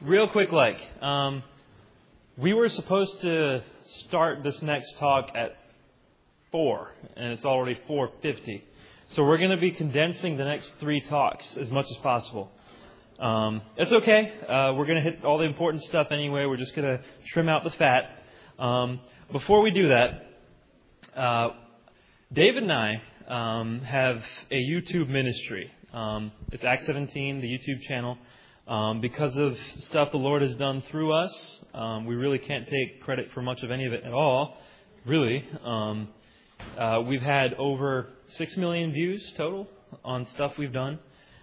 Real quick, we were supposed to start this next talk at 4, and it's already 4:50. So we're going to be condensing the next 3 talks as much as possible. It's okay. We're going to hit all the important stuff anyway. We're just going to trim out the fat. Before we do that, David and I have a YouTube ministry. It's Act 17, the YouTube channel. Because of stuff the Lord has done through us, we really can't take credit for much of any of it at all, really. We've had over 6 million views total on stuff we've done.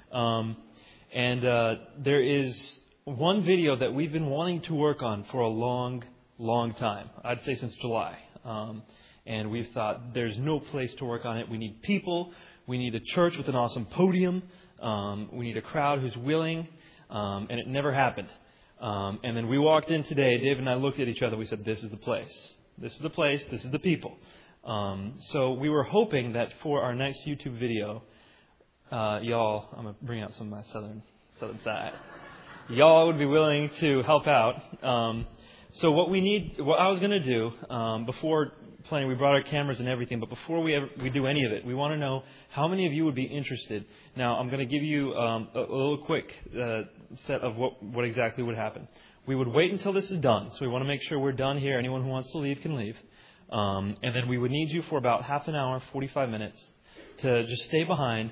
And there is one video that we've been wanting to work on for a long, long time. I'd say since July. And we've thought there's no place to work on it. We need people. We need a church with an awesome podium. We need a crowd who's willing. And it never happened. And then we walked in today. Dave and I looked at each other. We said, this is the place. This is the place. This is the people. So we were hoping that for our next YouTube video, y'all, I'm going to bring out some of my southern side. Y'all would be willing to help out. So what I was going to do, before planning, we brought our cameras and everything, but before we do any of it, we want to know how many of you would be interested. Now, I'm going to give you a little quick set of what exactly would happen. We would wait until this is done, so we want to make sure we're done here. Anyone who wants to leave can leave. And then we would need you for about half an hour, 45 minutes, to just stay behind.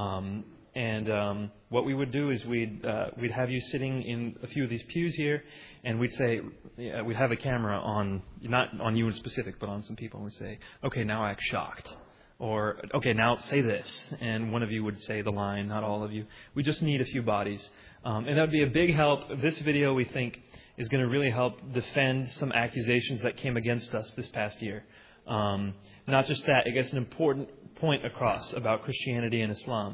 And what we would do is we'd have you sitting in a few of these pews here, and we'd say, we'd have a camera on, not on you in specific, but on some people, and we'd say, okay, now act shocked. Or, okay, now say this. And one of you would say the line, not all of you. We just need a few bodies. And that would be a big help. This video, we think, is going to really help defend some accusations that came against us this past year. Not just that, it gets an important point across about Christianity and Islam.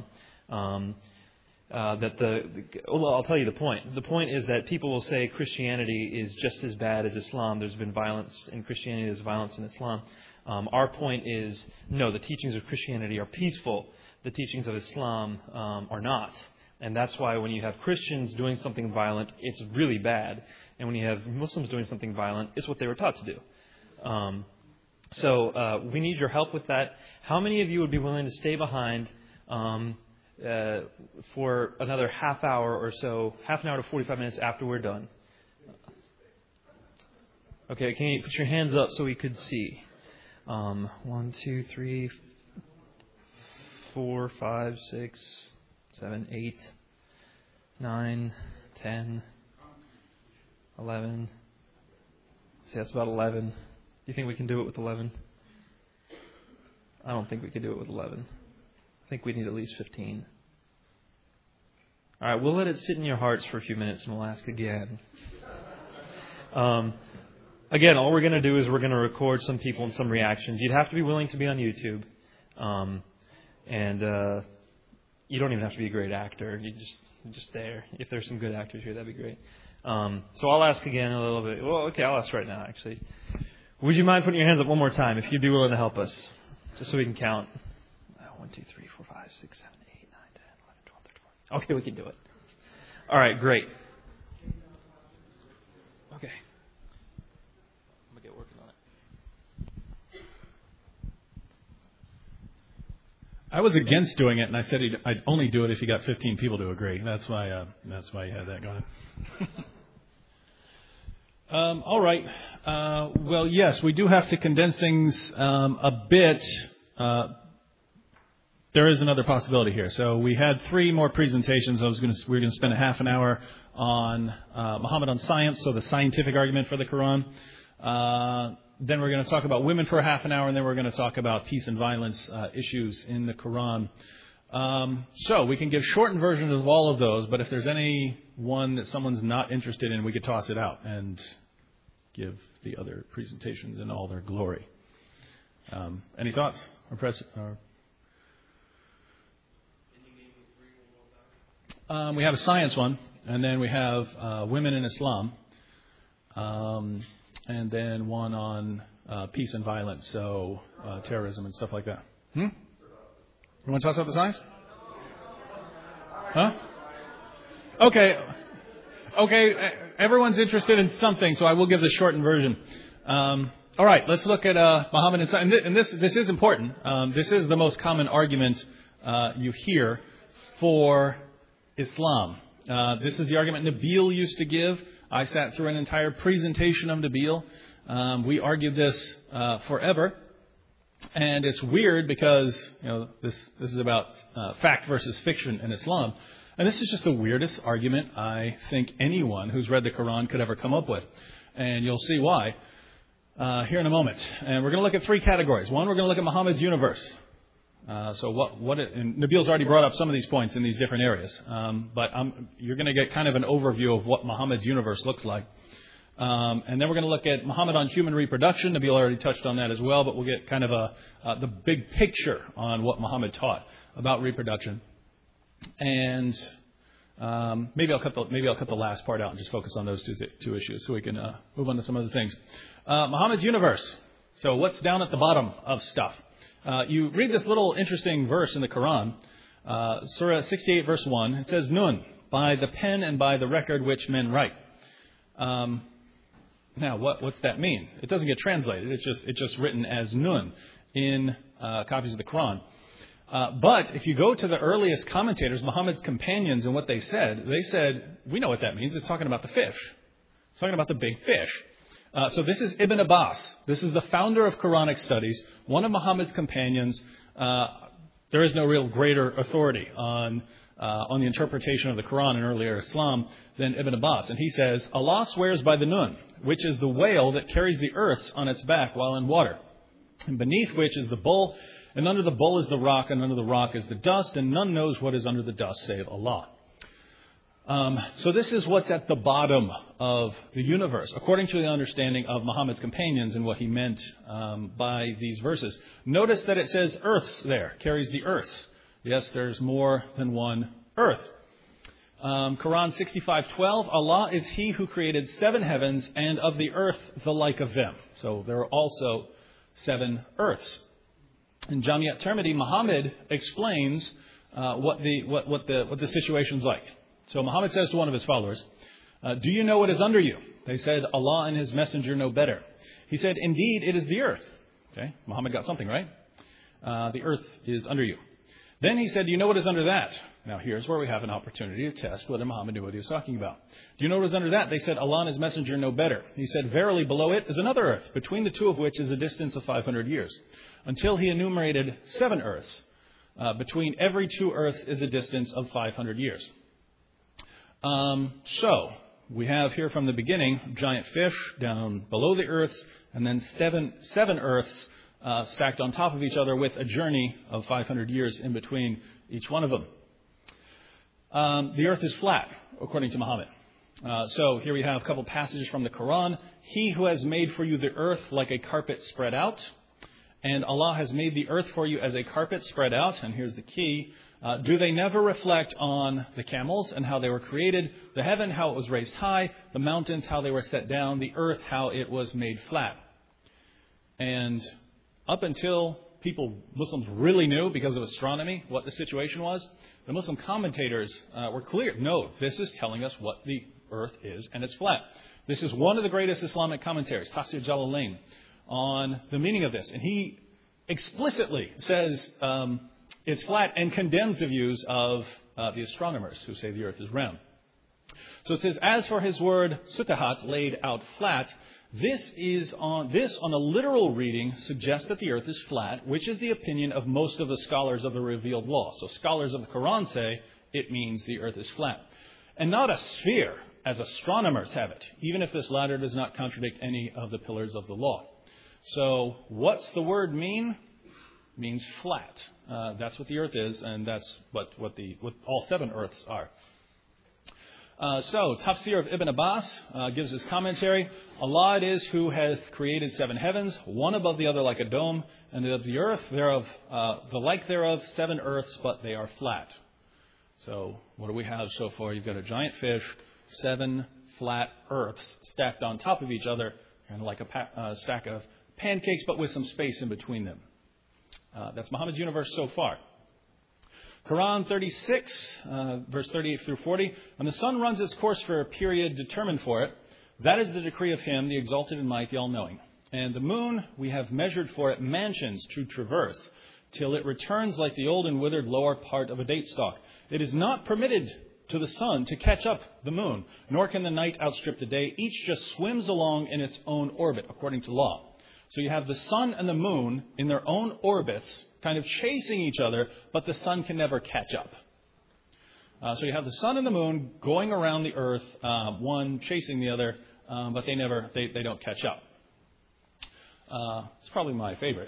I'll tell you the point. The point is that people will say Christianity is just as bad as Islam. There's been violence in Christianity, there's violence in Islam. Our point is, no, the teachings of Christianity are peaceful. The teachings of Islam are not. And that's why when you have Christians doing something violent, it's really bad. And when you have Muslims doing something violent, it's what they were taught to do. So we need your help with that. How many of you would be willing to stay behind for another half hour or so, half an hour to 45 minutes after we're done? Okay, can you put your hands up so we could see? 1, 2, 3, 4, 5, 6, 7, 8, 9, 10, 11. See, that's about 11. Do you think we can do it with 11? I don't think we could do it with 11. I think we need at least 15. All right, we'll let it sit in your hearts for a few minutes and we'll ask again. Again, all we're going to do is we're going to record some people and some reactions. You'd have to be willing to be on YouTube. And you don't even have to be a great actor. You just there. If there's some good actors here, that'd be great. So I'll ask again a little bit. Well, okay, I'll ask right now, actually. Would you mind putting your hands up one more time if you'd be willing to help us? Just so we can count. 1, 2, 3, 4, 5, 6, 7, 8, 9, 10, 11, 12, 13, 14. Okay, we can do it. All right, great. Okay. I'm going to get working on it. I was against doing it, and I said I'd only do it if you got 15 people to agree. That's why you had that going. All right. Well, yes, we do have to condense things a bit. There is another possibility here. So we had 3 more presentations. We were going to spend a half an hour on Muhammad on science, so the scientific argument for the Quran. Then we're going to talk about women for a half an hour, and then we're going to talk about peace and violence issues in the Quran. So we can give shortened versions of all of those, but if there's any one that someone's not interested in, we could toss it out and give the other presentations in all their glory. Any thoughts? We have a science one, and then we have women in Islam, and then one on peace and violence, so terrorism and stuff like that. You want to toss out the science? Huh? Okay. Okay, everyone's interested in something, so I will give the shortened version. All right, let's look at Muhammad and science. And this is important. This is the most common argument you hear for Islam. This is the argument Nabil used to give. I sat through an entire presentation of Nabil. We argued this forever. And it's weird because, this is about fact versus fiction in Islam. And this is just the weirdest argument I think anyone who's read the Quran could ever come up with. And you'll see why here in a moment. And we're going to look at three categories. One, we're going to look at Muhammad's universe. And Nabil's already brought up some of these points in these different areas. But you're going to get kind of an overview of what Muhammad's universe looks like. And then we're going to look at Muhammad on human reproduction. Nabil already touched on that as well, but we'll get kind of the big picture on what Muhammad taught about reproduction. And maybe I'll cut the last part out and just focus on those two issues, so we can move on to some other things. Muhammad's universe. So what's down at the bottom of stuff? You read this little interesting verse in the Quran, Surah 68, verse 1. It says, "Nun, by the pen and by the record which men write." Now, what's that mean? It doesn't get translated. It's just written as Nun in copies of the Quran. But if you go to the earliest commentators, Muhammad's companions, and what they said, we know what that means. It's talking about the fish. It's talking about the big fish. So this is Ibn Abbas. This is the founder of Quranic studies, one of Muhammad's companions. There is no real greater authority on the interpretation of the Quran in earlier Islam than Ibn Abbas. And he says, Allah swears by the Nun, which is the whale that carries the earths on its back while in water, and beneath which is the bull, and under the bull is the rock, and under the rock is the dust, and none knows what is under the dust save Allah. So this is what's at the bottom of the universe, according to the understanding of Muhammad's companions and what he meant by these verses. Notice that it says earths there, carries the earths. Yes, there's more than one earth. Quran 65:12, Allah is He who created 7 heavens, and of the earth the like of them. So there are also 7 earths. In Jami' Tirmidhi, Muhammad explains what the situation's like. So Muhammad says to one of his followers, "Do you know what is under you?" They said, "Allah and His Messenger know better." He said, "Indeed, it is the earth." Okay, Muhammad got something right. The earth is under you. Then he said, "Do you know what is under that?" Now here's where we have an opportunity to test whether Muhammad knew what he was talking about. "Do you know what is under that?" They said, "Allah and His Messenger know better." He said, "Verily, below it is another earth, between the two of which is a distance of 500 years. Until he enumerated 7 earths. Between every 2 earths is a distance of 500 years. So we have here from the beginning giant fish down below the earths, and then seven earths stacked on top of each other with a journey of 500 years in between each one of them. The earth is flat, according to Muhammad. So here we have a couple passages from the Quran. He who has made for you the earth like a carpet spread out, and Allah has made the earth for you as a carpet spread out. And here's the key. Do they never reflect on the camels and how they were created, the heaven, how it was raised high, the mountains, how they were set down, the earth, how it was made flat? And up until Muslims really knew because of astronomy what the situation was, the Muslim commentators were clear. No, this is telling us what the earth is, and it's flat. This is one of the greatest Islamic commentaries, Tafsir Jalalain, on the meaning of this. And he explicitly says it's flat and condemns the views of the astronomers who say the earth is round. So it says, as for his word, sutahat, laid out flat, this on a literal reading suggests that the earth is flat, which is the opinion of most of the scholars of the revealed law. So scholars of the Quran say it means the earth is flat. And not a sphere, as astronomers have it, even if this latter does not contradict any of the pillars of the law. So what's the word mean? It means flat. That's what the earth is, and that's what all 7 earths are. So, Tafsir of Ibn Abbas gives his commentary. Allah it is who has created 7 heavens, one above the other like a dome, and of the earth thereof, the like thereof, 7 earths, but they are flat. So, what do we have so far? You've got a giant fish, 7 flat earths stacked on top of each other, kind of like a stack of pancakes, but with some space in between them. That's Muhammad's universe so far. Quran 36, verse 38 through 40. When the sun runs its course for a period determined for it, that is the decree of him, the exalted in might, the all-knowing. And the moon we have measured for it mansions to traverse, till it returns like the old and withered lower part of a date stalk. It is not permitted to the sun to catch up the moon, nor can the night outstrip the day. Each just swims along in its own orbit, according to law. So you have the sun and the moon in their own orbits, kind of chasing each other, but the sun can never catch up. So you have the sun and the moon going around the earth, one chasing the other, but they don't catch up. It's probably my favorite.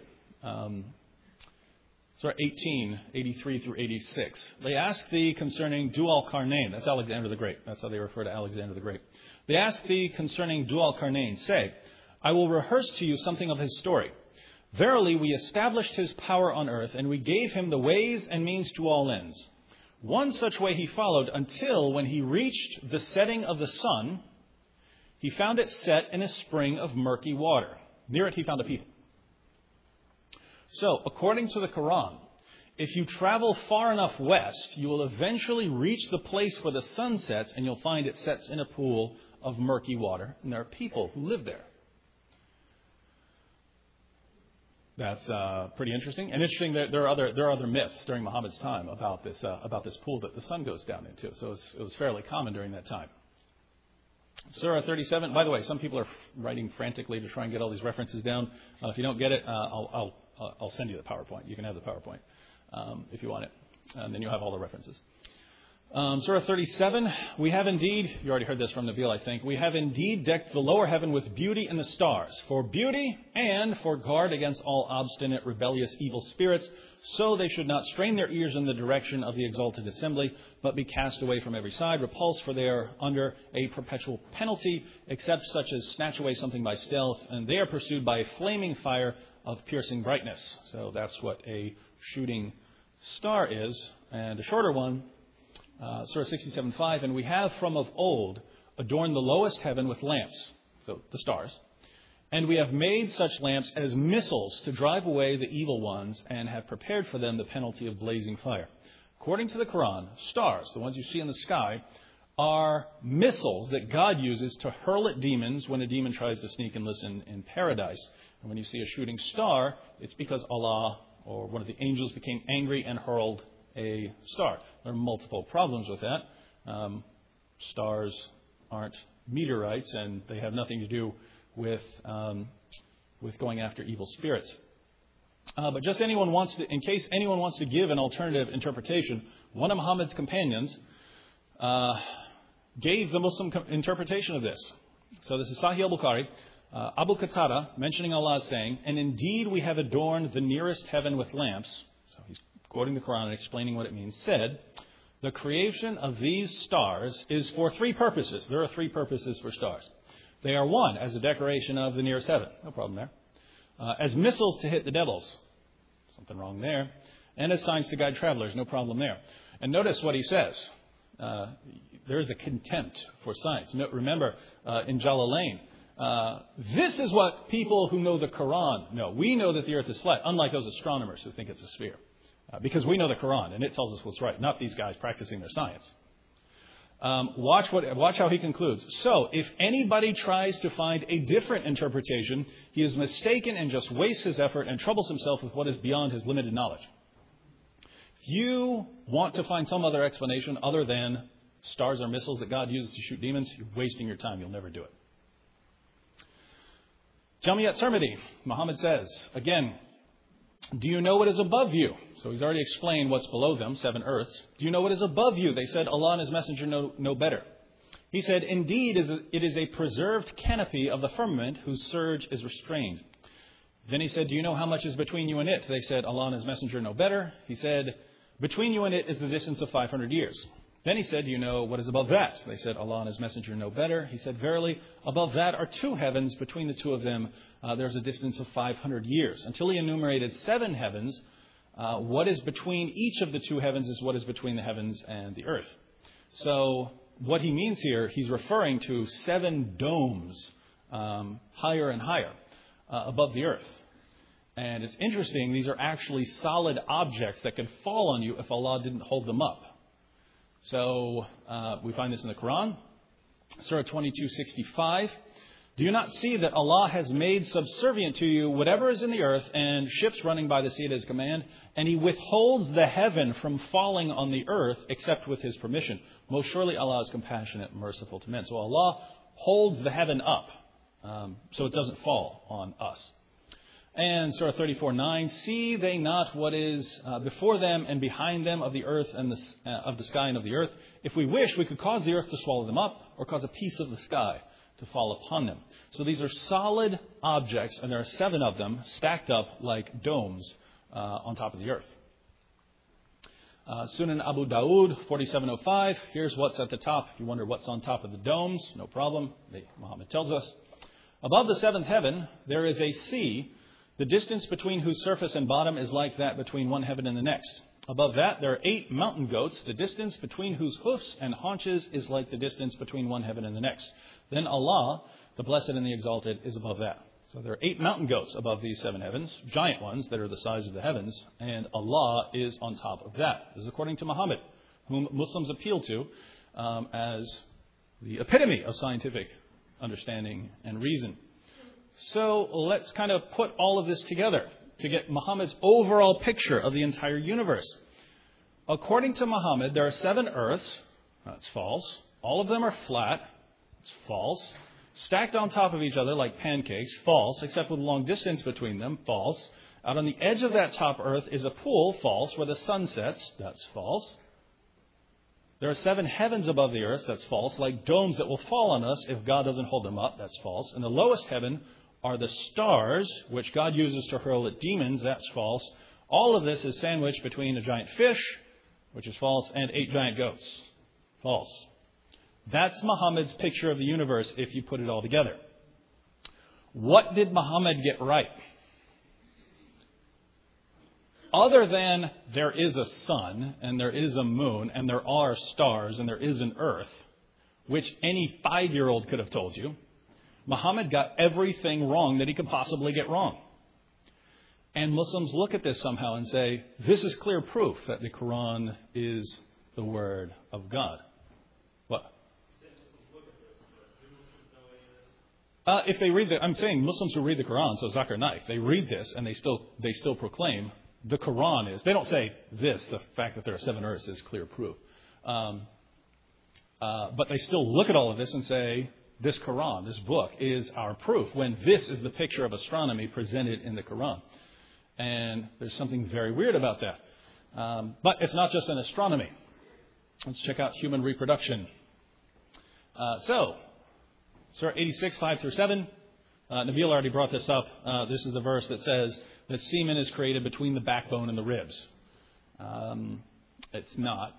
Surah 18, 83 through 86. They ask thee concerning Dhu-al-Qarnayn. That's Alexander the Great. That's how they refer to Alexander the Great. They ask thee concerning Dhu-al-Qarnayn. Say, I will rehearse to you something of his story. Verily, we established his power on earth, and we gave him the ways and means to all ends. One such way he followed until, when he reached the setting of the sun, he found it set in a spring of murky water. Near it he found a people. So, according to the Quran, if you travel far enough west, you will eventually reach the place where the sun sets, and you'll find it sets in a pool of murky water, and there are people who live there. That's pretty interesting. And interesting that there are other myths during Muhammad's time about this pool that the sun goes down into. So it was fairly common during that time. Surah 37. By the way, some people are writing frantically to try and get all these references down. If you don't get it, I'll send you the PowerPoint. You can have the PowerPoint if you want it, and then you'll have all the references. Surah 37, we have indeed, you already heard this from Nabil, I think, we have indeed decked the lower heaven with beauty and the stars, for beauty and for guard against all obstinate, rebellious, evil spirits, so they should not strain their ears in the direction of the exalted assembly, but be cast away from every side, repulsed, for they are under a perpetual penalty, except such as snatch away something by stealth, and they are pursued by a flaming fire of piercing brightness. So that's what a shooting star is. And the shorter one, Surah 67:5, and we have from of old adorned the lowest heaven with lamps, so the stars, and we have made such lamps as missiles to drive away the evil ones, and have prepared for them the penalty of blazing fire. According to the Quran, stars, the ones you see in the sky, are missiles that God uses to hurl at demons when a demon tries to sneak and listen in paradise. And when you see a shooting star, it's because Allah or one of the angels became angry and hurled a star. There are multiple problems with that. Stars aren't meteorites, and they have nothing to do with going after evil spirits. But just in case anyone wants to give an alternative interpretation, one of Muhammad's companions gave the Muslim interpretation of this. So this is Sahih al-Bukhari. Abu Qatada, mentioning Allah, saying, and indeed we have adorned the nearest heaven with lamps. So he's quoting the Quran and explaining what it means, said, the creation of these stars is for three purposes. There are three purposes for stars. They are, one, as a decoration of the nearest heaven. No problem there. As missiles to hit the devils. Something wrong there. And as signs to guide travelers. No problem there. And notice what he says. There is a contempt for science. Remember, in Jalalain, this is what people who know the Quran know. We know that the earth is flat, unlike those astronomers who think it's a sphere. Because we know the Quran, and it tells us what's right, not these guys practicing their science. Watch how he concludes. So, if anybody tries to find a different interpretation, he is mistaken and just wastes his effort and troubles himself with what is beyond his limited knowledge. If you want to find some other explanation other than stars are missiles that God uses to shoot demons, you're wasting your time. You'll never do it. Jamiyat Tirmidhi, Muhammad says, again, do you know what is above you? So he's already explained what's below them, 7 earths. Do you know what is above you? They said, Allah and His Messenger know better. He said, indeed, it is a preserved canopy of the firmament whose surge is restrained. Then he said, do you know how much is between you and it? They said, Allah and His Messenger know better. He said, between you and it is the distance of 500 years. Then he said, do you know what is above that? They said, Allah and His Messenger know better. He said, verily, above that are 2 heavens. Between the 2 of them, there's a distance of 500 years. Until he enumerated 7 heavens, what is between each of the 2 heavens is what is between the heavens and the earth. So what he means here, he's referring to 7 domes higher and higher above the earth. And it's interesting, these are actually solid objects that could fall on you if Allah didn't hold them up. So we find this in the Quran, Surah 22:65. Do you not see that Allah has made subservient to you whatever is in the earth and ships running by the sea at His command, and He withholds the heaven from falling on the earth except with His permission? Most surely Allah is compassionate and merciful to men. So Allah holds the heaven up so it doesn't fall on us. And Surah 34:9, see they not what is before them and behind them of the earth and of the sky and of the earth? If we wish, we could cause the earth to swallow them up or cause a piece of the sky to fall upon them. So these are solid objects, and there are 7 of them stacked up like domes on top of the earth. Sunan Abu Dawood 4705. Here's what's at the top. If you wonder what's on top of the domes, no problem. Muhammad tells us. Above the 7th heaven, there is a sea, the distance between whose surface and bottom is like that between one heaven and the next. Above that, there are 8 mountain goats, the distance between whose hoofs and haunches is like the distance between one heaven and the next. Then Allah, the Blessed and the Exalted, is above that. So there are 8 mountain goats above these 7 heavens, giant ones that are the size of the heavens, and Allah is on top of that. This is according to Muhammad, whom Muslims appeal to as the epitome of scientific understanding and reason. So let's kind of put all of this together to get Muhammad's overall picture of the entire universe. According to Muhammad, there are 7 earths. That's false. All of them are flat. It's false. Stacked on top of each other like pancakes. False, except with a long distance between them. False. Out on the edge of that top earth is a pool. False. Where the sun sets. That's false. There are 7 heavens above the earth. That's false. Like domes that will fall on us if God doesn't hold them up. That's false. And the lowest heaven are the stars, which God uses to hurl at demons. That's false. All of this is sandwiched between a giant fish, which is false, and 8 giant goats. False. That's Muhammad's picture of the universe if you put it all together. What did Muhammad get right? Other than there is a sun, and there is a moon, and there are stars, and there is an earth, which any 5-year-old could have told you, Muhammad got everything wrong that he could possibly get wrong. And Muslims look at this somehow and say, this is clear proof that the Quran is the Word of God. What? If they read I'm saying Muslims who read the Quran, so Zakir Naik, they read this and they still proclaim the Quran is. They don't say this, the fact that there are 7 earths is clear proof. But they still look at all of this and say, this Quran, this book, is our proof, when this is the picture of astronomy presented in the Quran. And there's something very weird about that. But it's not just in astronomy. Let's check out human reproduction. Surah 86, 5 through 7. Nabil already brought this up. This is the verse that says that semen is created between the backbone and the ribs. It's not.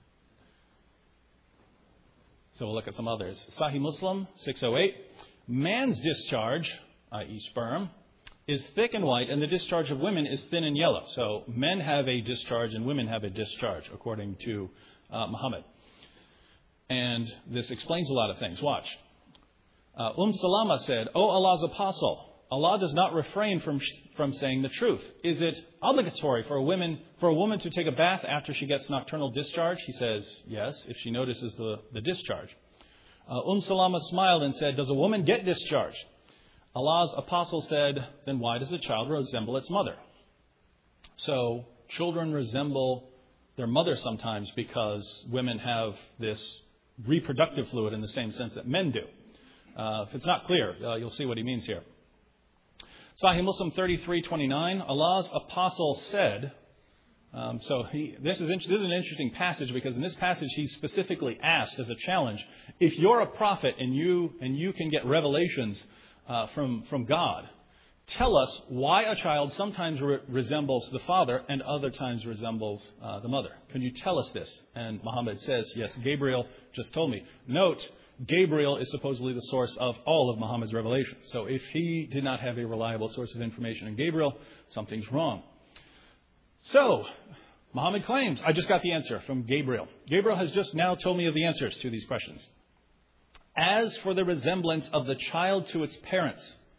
So we'll look at some others. Sahih Muslim 608. Man's discharge, i.e. sperm, is thick and white, and the discharge of women is thin and yellow. So men have a discharge and women have a discharge, according to Muhammad. And this explains a lot of things. Watch. Salama said, O Allah's apostle, Allah does not refrain from saying the truth. Is it obligatory for a woman to take a bath after she gets nocturnal discharge? He says, yes, if she notices the discharge. Salama smiled and said, does a woman get discharged? Allah's apostle said, then why does a child resemble its mother? So children resemble their mother sometimes because women have this reproductive fluid in the same sense that men do. If it's not clear, you'll see what he means here. Sahih Muslim 33:29. Allah's apostle said. This is an interesting passage because in this passage he's specifically asked as a challenge: if you're a prophet and you can get revelations from God, tell us why a child sometimes resembles the father and other times resembles the mother. Can you tell us this? And Muhammad says, yes, Gabriel just told me. Note, Gabriel is supposedly the source of all of Muhammad's revelation. So if he did not have a reliable source of information in Gabriel, something's wrong. So Muhammad claims, I just got the answer from Gabriel. Gabriel has just now told me of the answers to these questions. As for the resemblance of the child to its parents,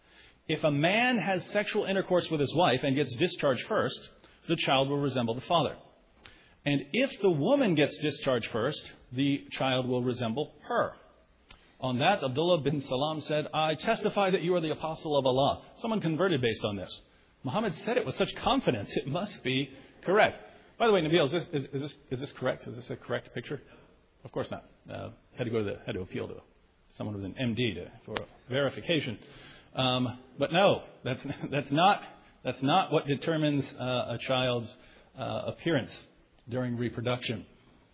if a man has sexual intercourse with his wife and gets discharged first, the child will resemble the father. And if the woman gets discharged first, the child will resemble her. On that, Abdullah bin Salam said, I testify that you are the apostle of Allah. Someone converted based on this. Muhammad said it with such confidence, it must be correct. By the way, Nabil, is this correct? Is this a correct picture? Of course not. Had to appeal to someone with an MD for verification. But no, that's not what determines a child's appearance during reproduction.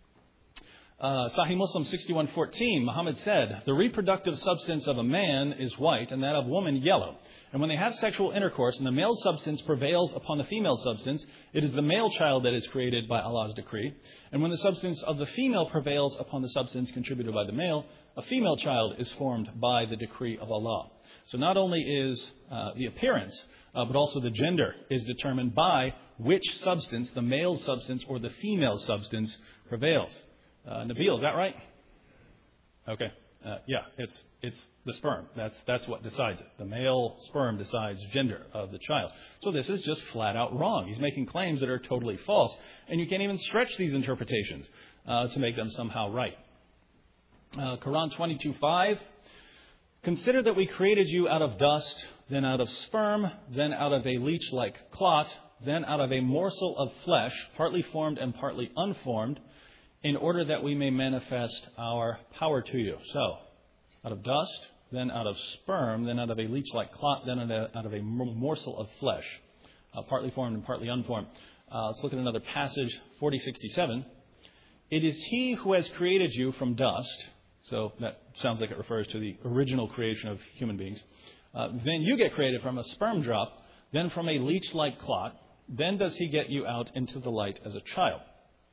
Sahih Muslim 61:14, Muhammad said, the reproductive substance of a man is white and that of woman yellow. And when they have sexual intercourse and the male substance prevails upon the female substance, it is the male child that is created by Allah's decree. And when the substance of the female prevails upon the substance contributed by the male, a female child is formed by the decree of Allah. So not only is the appearance, but also the gender is determined by which substance, the male substance or the female substance, prevails. Nabil, is that right? Okay. Yeah, it's the sperm. That's what decides it. The male sperm decides gender of the child. So this is just flat out wrong. He's making claims that are totally false, and you can't even stretch these interpretations to make them somehow right. Quran 22:5. Consider that we created you out of dust, then out of sperm, then out of a leech-like clot, then out of a morsel of flesh, partly formed and partly unformed, in order that we may manifest our power to you. So, out of dust, then out of sperm, then out of a leech-like clot, then out of a morsel of flesh, partly formed and partly unformed. Let's look at another passage, 40:67. It is He who has created you from dust. So that sounds like it refers to the original creation of human beings. Then you get created from a sperm drop, then from a leech-like clot. Then does He get you out into the light as a child.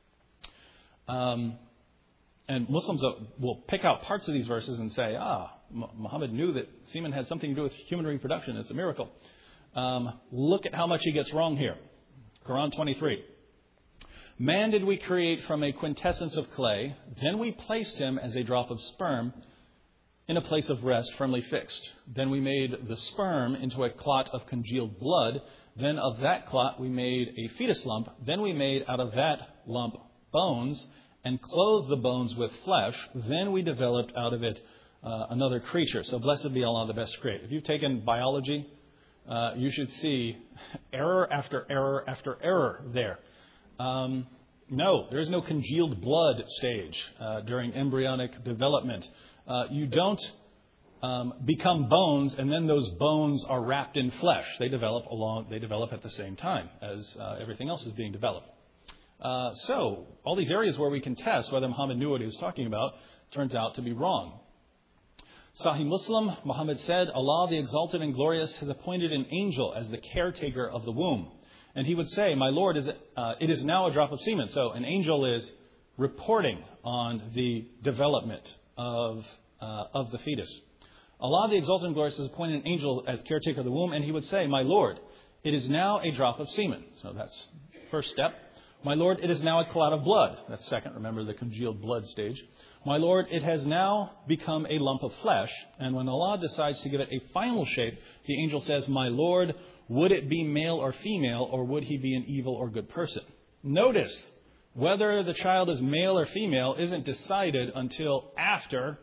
And Muslims will pick out parts of these verses and say, Muhammad knew that semen had something to do with human reproduction. It's a miracle. Look at how much he gets wrong here. Quran 23. Man did we create from a quintessence of clay, then we placed him as a drop of sperm in a place of rest firmly fixed. Then we made the sperm into a clot of congealed blood. Then of that clot we made a fetus lump. Then we made out of that lump bones and clothed the bones with flesh. Then we developed out of it another creature. So blessed be Allah, the best creator. If you've taken biology, you should see error after error after error there. No, there is no congealed blood stage during embryonic development. You don't become bones and then those bones are wrapped in flesh. They develop at the same time as everything else is being developed. So all these areas where we can test whether Muhammad knew what he was talking about turns out to be wrong. Sahih Muslim, Muhammad said, Allah the Exalted and Glorious has appointed an angel as the caretaker of the womb. And he would say, my Lord, it is now a drop of semen. So an angel is reporting on the development of the fetus. Allah the Exalted and Glorious has appointed an angel as caretaker of the womb. And he would say, my Lord, it is now a drop of semen. So that's first step. My Lord, it is now a clot of blood. That's second. Remember the congealed blood stage. My Lord, it has now become a lump of flesh. And when Allah decides to give it a final shape, the angel says, my Lord, would it be male or female, or would he be an evil or good person? Notice, whether the child is male or female isn't decided until after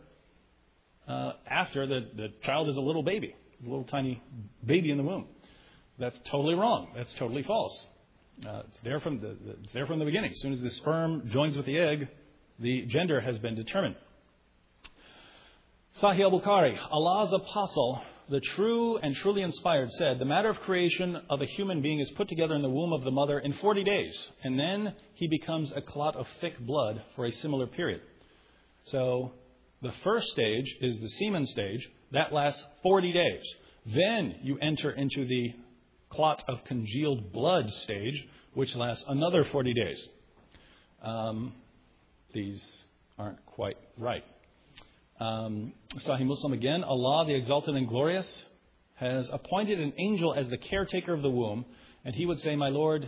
the child is a little baby, a little tiny baby in the womb. That's totally wrong. That's totally false. It's there from the beginning. As soon as the sperm joins with the egg, the gender has been determined. Sahih al-Bukhari, Allah's apostle, the true and truly inspired, said, the matter of creation of a human being is put together in the womb of the mother in 40 days, and then he becomes a clot of thick blood for a similar period. So the first stage is the semen stage. That lasts 40 days. Then you enter into the clot of congealed blood stage, which lasts another 40 days. These aren't quite right. Sahih Muslim again, Allah the Exalted and Glorious has appointed an angel as the caretaker of the womb, and he would say, my Lord,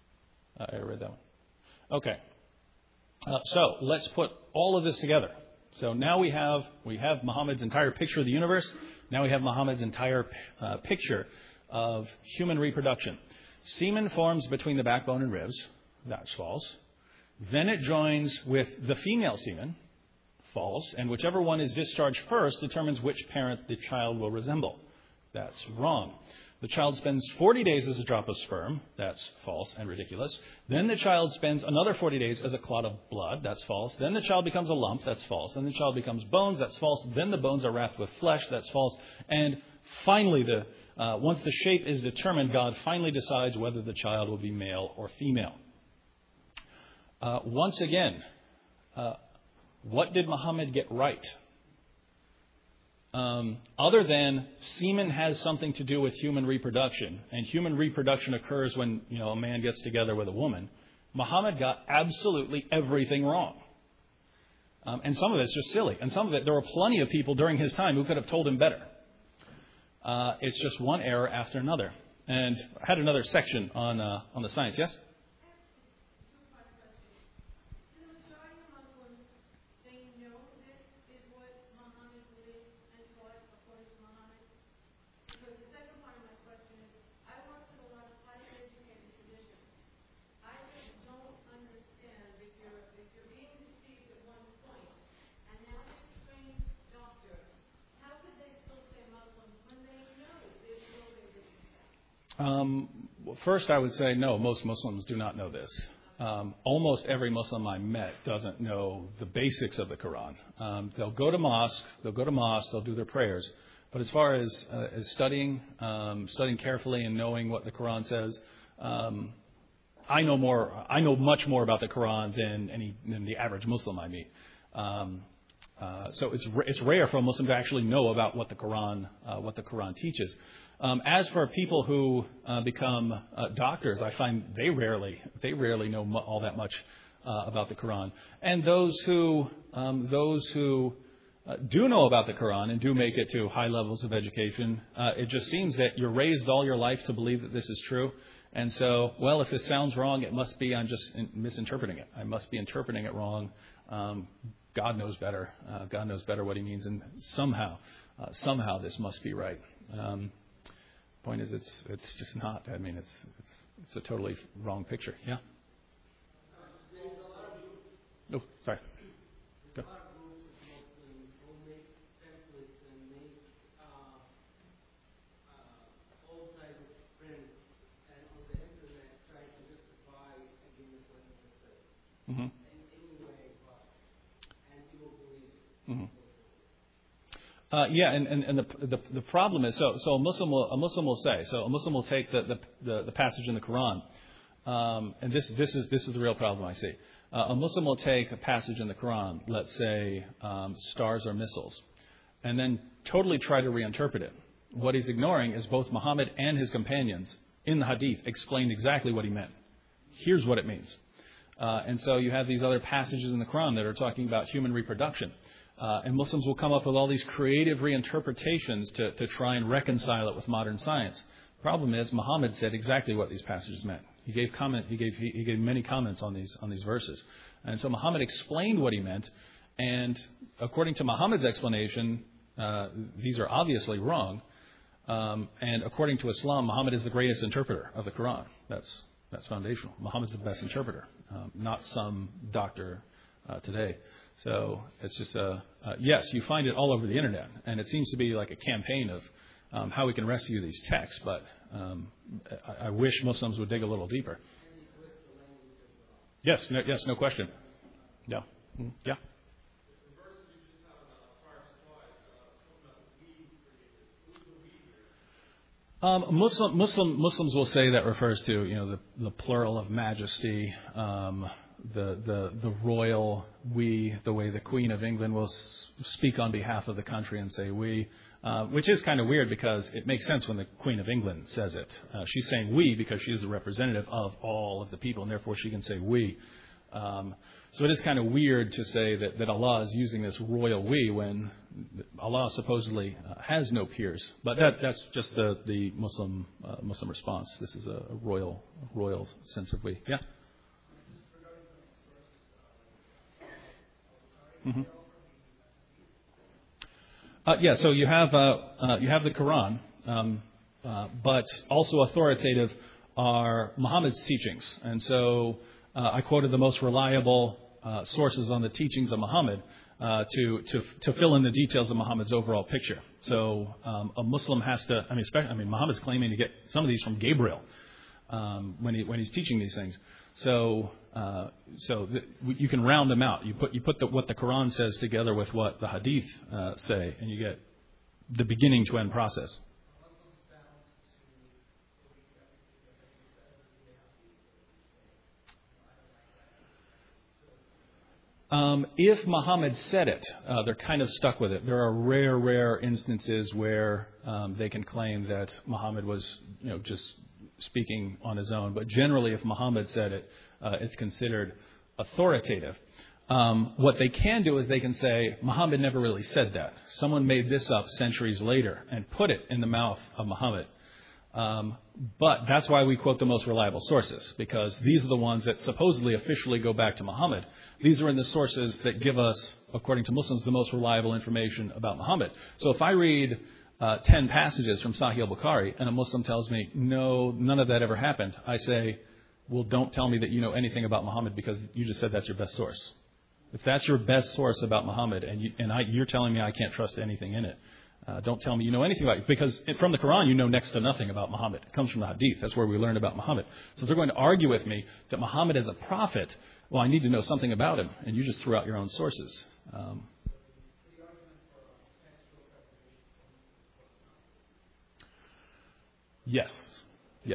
I read that one. Okay. So let's put all of this together. So now we have Muhammad's entire picture of the universe. Now we have Muhammad's entire picture of human reproduction. Semen forms between the backbone and ribs. That's false. Then it joins with the female semen. False. And whichever one is discharged first determines which parent the child will resemble. That's wrong. The child spends 40 days as a drop of sperm. That's false and ridiculous. Then the child spends another 40 days as a clot of blood. That's false. Then the child becomes a lump. That's false. Then the child becomes bones. That's false. Then the bones are wrapped with flesh. That's false. And finally, once the shape is determined, God finally decides whether the child will be male or female. Once again, what did Muhammad get right? Other than semen has something to do with human reproduction, and human reproduction occurs when a man gets together with a woman, Muhammad got absolutely everything wrong. And some of it's just silly. And some of it, there were plenty of people during his time who could have told him better. It's just one error after another. And I had another section on the science. Yes? First, I would say no, most Muslims do not know this. Almost every Muslim I met doesn't know the basics of the Quran. They'll go to mosque, they'll do their prayers. But as far as studying carefully and knowing what the Quran says, I know much more about the Quran than the average Muslim I meet. So it's rare for a Muslim to actually know about what the Quran teaches. As for people who become doctors, I find they rarely know all that much about the Quran. And those who do know about the Quran and do make it to high levels of education, it just seems that you're raised all your life to believe that this is true. And so, well, if this sounds wrong, it must be I'm just misinterpreting it. I must be interpreting it wrong. God knows better. God knows better what He means, and somehow this must be right. Point is, it's just not. I mean, it's a totally wrong picture. Yeah. Oh, sorry. Go. Mm-hmm. Mm-hmm. And the problem is so a Muslim will take the passage in the Quran, and this is the real problem I see. A Muslim will take a passage in the Quran, let's say stars are missiles, and then totally try to reinterpret it. What he's ignoring is both Muhammad and his companions in the Hadith explained exactly what he meant. Here's what it means. And so you have these other passages in the Quran that are talking about human reproduction. And Muslims will come up with all these creative reinterpretations to try and reconcile it with modern science. The problem is Muhammad said exactly what these passages meant. He gave many comments on these verses. And so Muhammad explained what he meant, and according to Muhammad's explanation, these are obviously wrong. And according to Islam, Muhammad is the greatest interpreter of the Quran. That's foundational. Muhammad's the best interpreter, not some doctor today. So it's just yes, you find it all over the internet, and it seems to be like a campaign of how we can rescue these texts. But I wish Muslims would dig a little deeper. Yes, no question. Yeah, yeah. Muslims will say that refers to the plural of majesty, the royal we, the way the Queen of England will speak on behalf of the country and say we, which is kind of weird because it makes sense when the Queen of England says it. She's saying we because she is the representative of all of the people, and therefore she can say we. So it is kind of weird to say that Allah is using this royal we when Allah supposedly has no peers. But that's just the Muslim response. This is a royal sense of we. Yeah. Mm-hmm. So you have the Quran, but also authoritative are Muhammad's teachings. And so I quoted the most reliable sources on the teachings of Muhammad to fill in the details of Muhammad's overall picture. So a Muslim has to, Muhammad's claiming to get some of these from Gabriel when he's teaching these things. So you can round them out. You put what the Quran says together with what the Hadith say, and you get the beginning to end process. If Muhammad said it, they're kind of stuck with it. There are rare instances where they can claim that Muhammad was, just speaking on his own. But generally, if Muhammad said it, it's considered authoritative. What they can do is they can say, Muhammad never really said that. Someone made this up centuries later and put it in the mouth of Muhammad. But that's why we quote the most reliable sources, because these are the ones that supposedly officially go back to Muhammad. These are in the sources that give us, according to Muslims, the most reliable information about Muhammad. So if I read 10 passages from Sahih al-Bukhari and a Muslim tells me, no, none of that ever happened, I say, well, don't tell me that you know anything about Muhammad because you just said that's your best source. If that's your best source about Muhammad and you're telling me I can't trust anything in it, don't tell me you know anything about it. Because from the Quran, you know next to nothing about Muhammad. It comes from the Hadith. That's where we learn about Muhammad. So if they're going to argue with me that Muhammad is a prophet, well, I need to know something about him. And you just threw out your own sources. Yes. Yeah?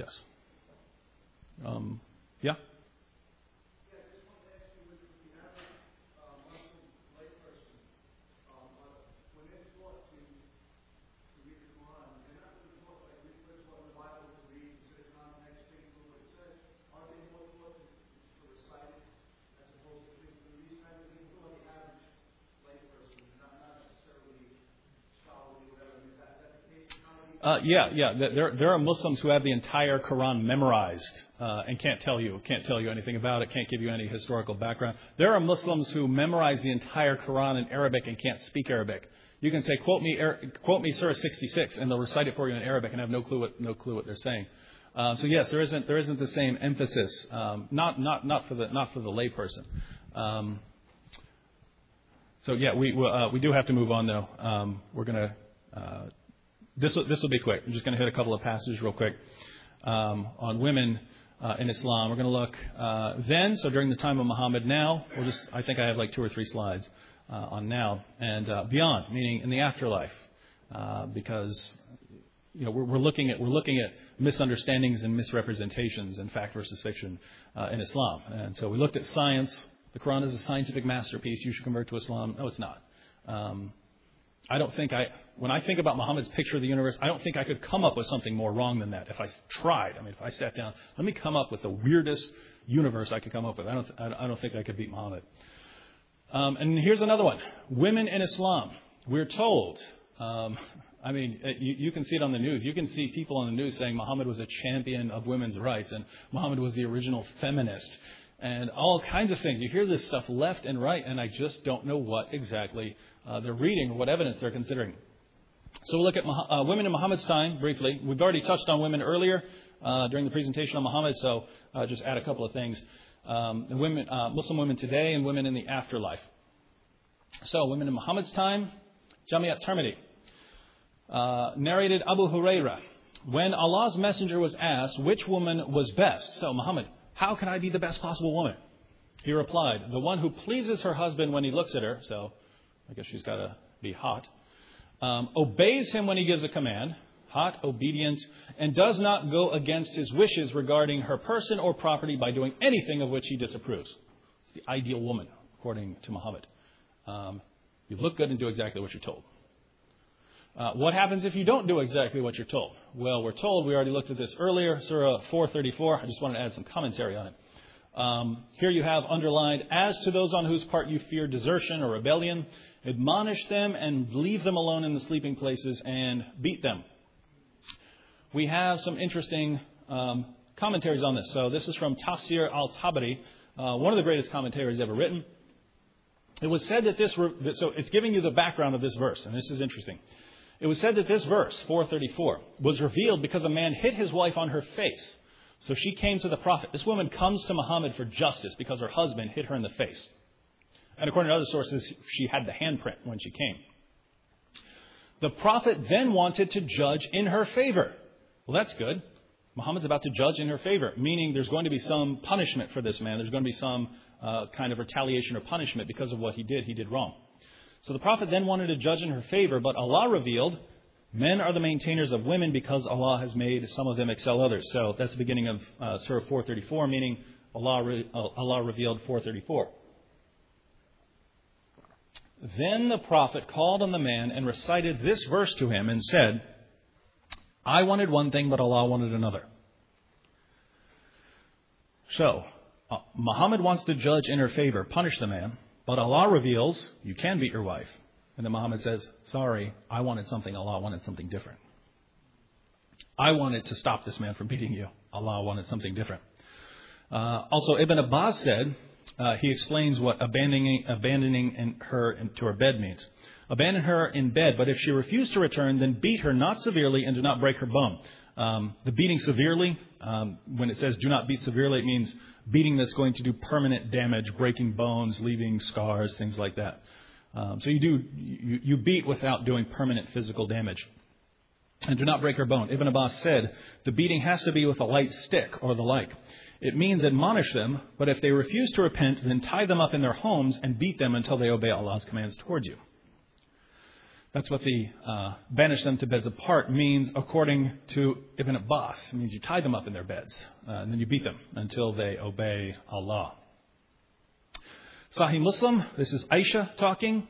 There are Muslims who have the entire Quran memorized and can't tell you anything about it, can't give you any historical background. There are Muslims who memorize the entire Quran in Arabic and can't speak Arabic. You can say, quote me Surah 66, and they'll recite it for you in Arabic and have no clue what they're saying. So yes, there isn't the same emphasis, not for the layperson. We do have to move on though. We're gonna. This will be quick. I'm just going to hit a couple of passages real quick on women in Islam. We're going to look then, so during the time of Muhammad, now. I think I have like 2 or 3 slides on now and beyond, meaning in the afterlife, because we're looking at misunderstandings and misrepresentations and fact versus fiction in Islam. And so we looked at science. The Quran is a scientific masterpiece. You should convert to Islam. No, it's not. When I think about Muhammad's picture of the universe, I don't think I could come up with something more wrong than that if I tried. If I sat down, let me come up with the weirdest universe I could come up with. I don't think I could beat Muhammad. And here's another one. Women in Islam. We're told, you can see it on the news. You can see people on the news saying Muhammad was a champion of women's rights and Muhammad was the original feminist and all kinds of things. You hear this stuff left and right, and I just don't know what exactly they're reading or what evidence they're considering. So we'll look at women in Muhammad's time briefly. We've already touched on women earlier during the presentation on Muhammad, so just add a couple of things. Muslim women today and women in the afterlife. So women in Muhammad's time, Jami' at-Tirmidhi. Narrated Abu Huraira. When Allah's messenger was asked which woman was best, so Muhammad, how can I be the best possible woman? He replied, the one who pleases her husband when he looks at her, so I guess she's got to be hot, obeys him when he gives a command, hot, obedient, and does not go against his wishes regarding her person or property by doing anything of which he disapproves. It's the ideal woman, according to Muhammad. You look good and do exactly what you're told. What happens if you don't do exactly what you're told? Well, we're told, we already looked at this earlier, Surah 434. I just wanted to add some commentary on it. Here you have underlined, as to those on whose part you fear desertion or rebellion, admonish them and leave them alone in the sleeping places and beat them. We have some interesting commentaries on this. So this is from Tafsir al-Tabari, one of the greatest commentaries ever written. It was said that so it's giving you the background of this verse, and this is interesting. It was said that this verse, 434, was revealed because a man hit his wife on her face. So she came to the prophet. This woman comes to Muhammad for justice because her husband hit her in the face. And according to other sources, she had the handprint when she came. The prophet then wanted to judge in her favor. Well, that's good. Muhammad's about to judge in her favor, meaning there's going to be some punishment for this man. There's going to be some kind of retaliation or punishment because of what he did. He did wrong. So the prophet then wanted to judge in her favor, but Allah revealed, men are the maintainers of women because Allah has made some of them excel others. So that's the beginning of Surah 434, meaning Allah revealed 434. Then the prophet called on the man and recited this verse to him and said, I wanted one thing, but Allah wanted another. So, Muhammad wants to judge in her favor, punish the man, but Allah reveals, you can beat your wife. And then Muhammad says, sorry, I wanted something, Allah wanted something different. I wanted to stop this man from beating you. Allah wanted something different. Also, Ibn Abbas said, he explains what abandoning her to her bed means. Abandon her in bed, but if she refused to return, then beat her not severely and do not break her bone. The beating severely, when it says do not beat severely, it means beating that's going to do permanent damage, breaking bones, leaving scars, things like that. So you beat without doing permanent physical damage. And do not break her bone. Ibn Abbas said, the beating has to be with a light stick or the like. It means admonish them, but if they refuse to repent, then tie them up in their homes and beat them until they obey Allah's commands towards you. That's what the banish them to beds apart means according to Ibn Abbas. It means you tie them up in their beds, and then you beat them until they obey Allah. Sahih Muslim, this is Aisha talking.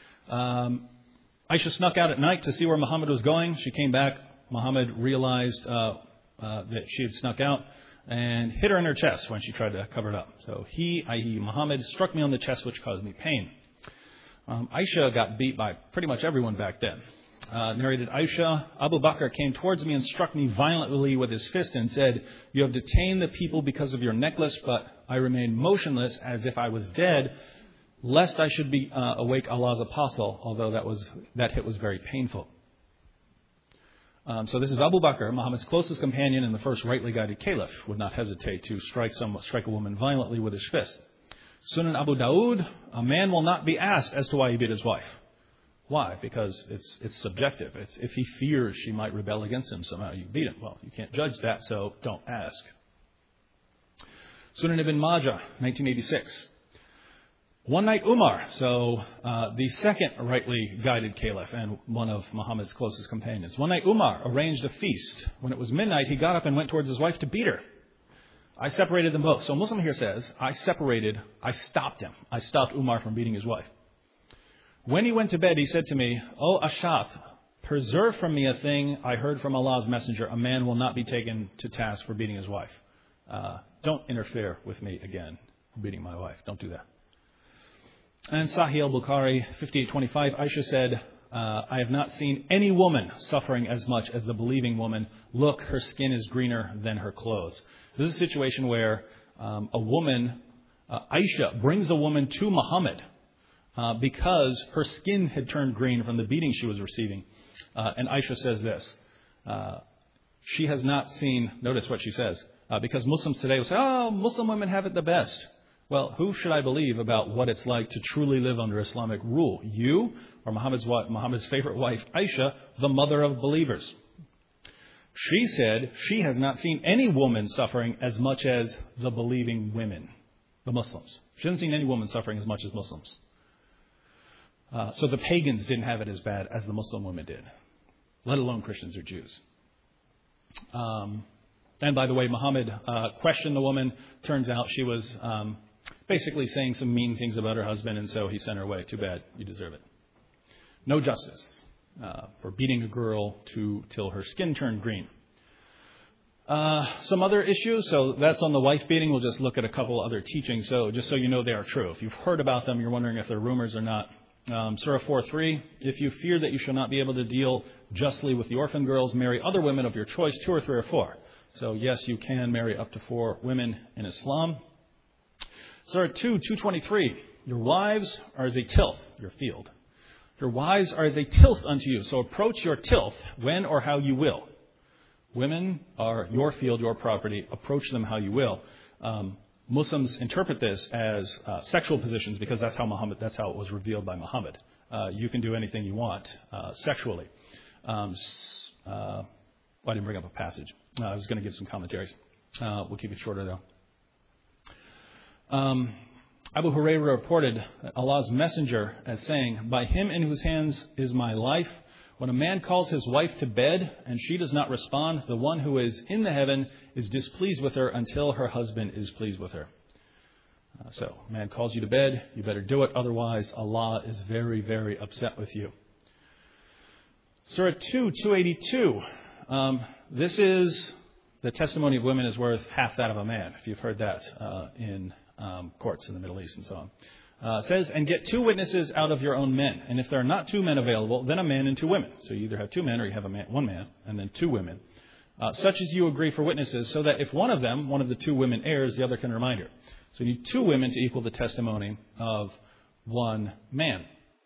Aisha snuck out at night to see where Muhammad was going. She came back. Muhammad realized that she had snuck out and hit her in her chest when she tried to cover it up. So he, i.e. Muhammad, struck me on the chest, which caused me pain. Aisha got beat by pretty much everyone back then. Narrated Aisha, Abu Bakr came towards me and struck me violently with his fist and said, you have detained the people because of your necklace, but I remained motionless as if I was dead, lest I should be awake Allah's apostle, although that hit was very painful. So this is Abu Bakr, Muhammad's closest companion and the first rightly guided caliph, would not hesitate to strike a woman violently with his fist. Sunan Abu Dawood, a man will not be asked as to why he beat his wife. Why? Because it's subjective. It's if he fears she might rebel against him somehow, you beat him. Well, you can't judge that, so don't ask. Sunan Ibn Majah, 1986. One night Umar, so the second rightly guided caliph and one of Muhammad's closest companions. One night Umar arranged a feast. When it was midnight, he got up and went towards his wife to beat her. I separated them both. So a Muslim here says, I stopped him. I stopped Umar from beating his wife. When he went to bed, he said to me, O Ashat, preserve from me a thing I heard from Allah's messenger. A man will not be taken to task for beating his wife. Don't interfere with me again, beating my wife. Don't do that. And Sahih al-Bukhari, 5825, Aisha said, I have not seen any woman suffering as much as the believing woman. Look, her skin is greener than her clothes. This is a situation where a woman, Aisha, brings a woman to Muhammad because her skin had turned green from the beating she was receiving. And Aisha says this, she has not seen, notice what she says, because Muslims today will say, oh, Muslim women have it the best. Well, who should I believe about what it's like to truly live under Islamic rule? You or Muhammad's favorite wife, Aisha, the mother of believers? She said she has not seen any woman suffering as much as the believing women, the Muslims. She hasn't seen any woman suffering as much as Muslims. So the pagans didn't have it as bad as the Muslim women did, let alone Christians or Jews. And by the way, Muhammad questioned the woman. Turns out she was basically saying some mean things about her husband, and so he sent her away. Too bad. You deserve it. No justice for beating a girl till her skin turned green. Some other issues. So that's on the wife beating. We'll just look at a couple other teachings. So just so you know they are true. If you've heard about them, you're wondering if they're rumors or not. Surah 4:3, if you fear that you shall not be able to deal justly with the orphan girls, marry other women of your choice, 2 or 3 or 4. So yes, you can marry up to 4 women in Islam. Surah 2:223, Your wives are as a tilth, your field. Your wives are as a tilth unto you. So approach your tilth when or how you will. Women are your field, your property. Approach them how you will. Muslims interpret this as sexual positions because that's how it was revealed by Muhammad. You can do anything you want sexually. I didn't bring up a passage. I was going to give some commentaries. We'll keep it shorter though. Abu Hurairah reported Allah's messenger as saying, "By him in whose hands is my life, when a man calls his wife to bed and she does not respond, the one who is in the heaven is displeased with her until her husband is pleased with her." So, a man calls you to bed, you better do it, otherwise Allah is very, very upset with you. Surah 2, 282. This is the testimony of women is worth half that of a man, if you've heard that in courts in the Middle East and so on. Says, "And get 2 witnesses out of your own men. And if there are not 2 men available, then a man and 2 women." So you either have 2 men or you have 1 man and then 2 women. "Such as you agree for witnesses, so that if one of the 2 women errs, the other can remind her." So you need 2 women to equal the testimony of 1 man.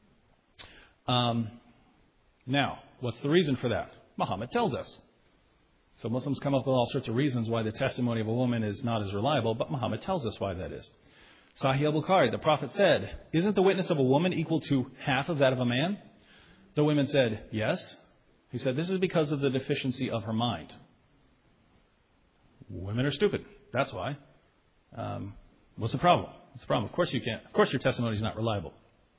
Now, what's the reason for that? Muhammad tells us. So Muslims come up with all sorts of reasons why the testimony of a woman is not as reliable, but Muhammad tells us why that is. Sahih al-Bukhari, the Prophet said, "Isn't the witness of a woman equal to half of that of a man?" The women said, "Yes." He said, "This is because of the deficiency of her mind." Women are stupid. That's why. What's the problem? Of course you can't. Of course your testimony is not reliable.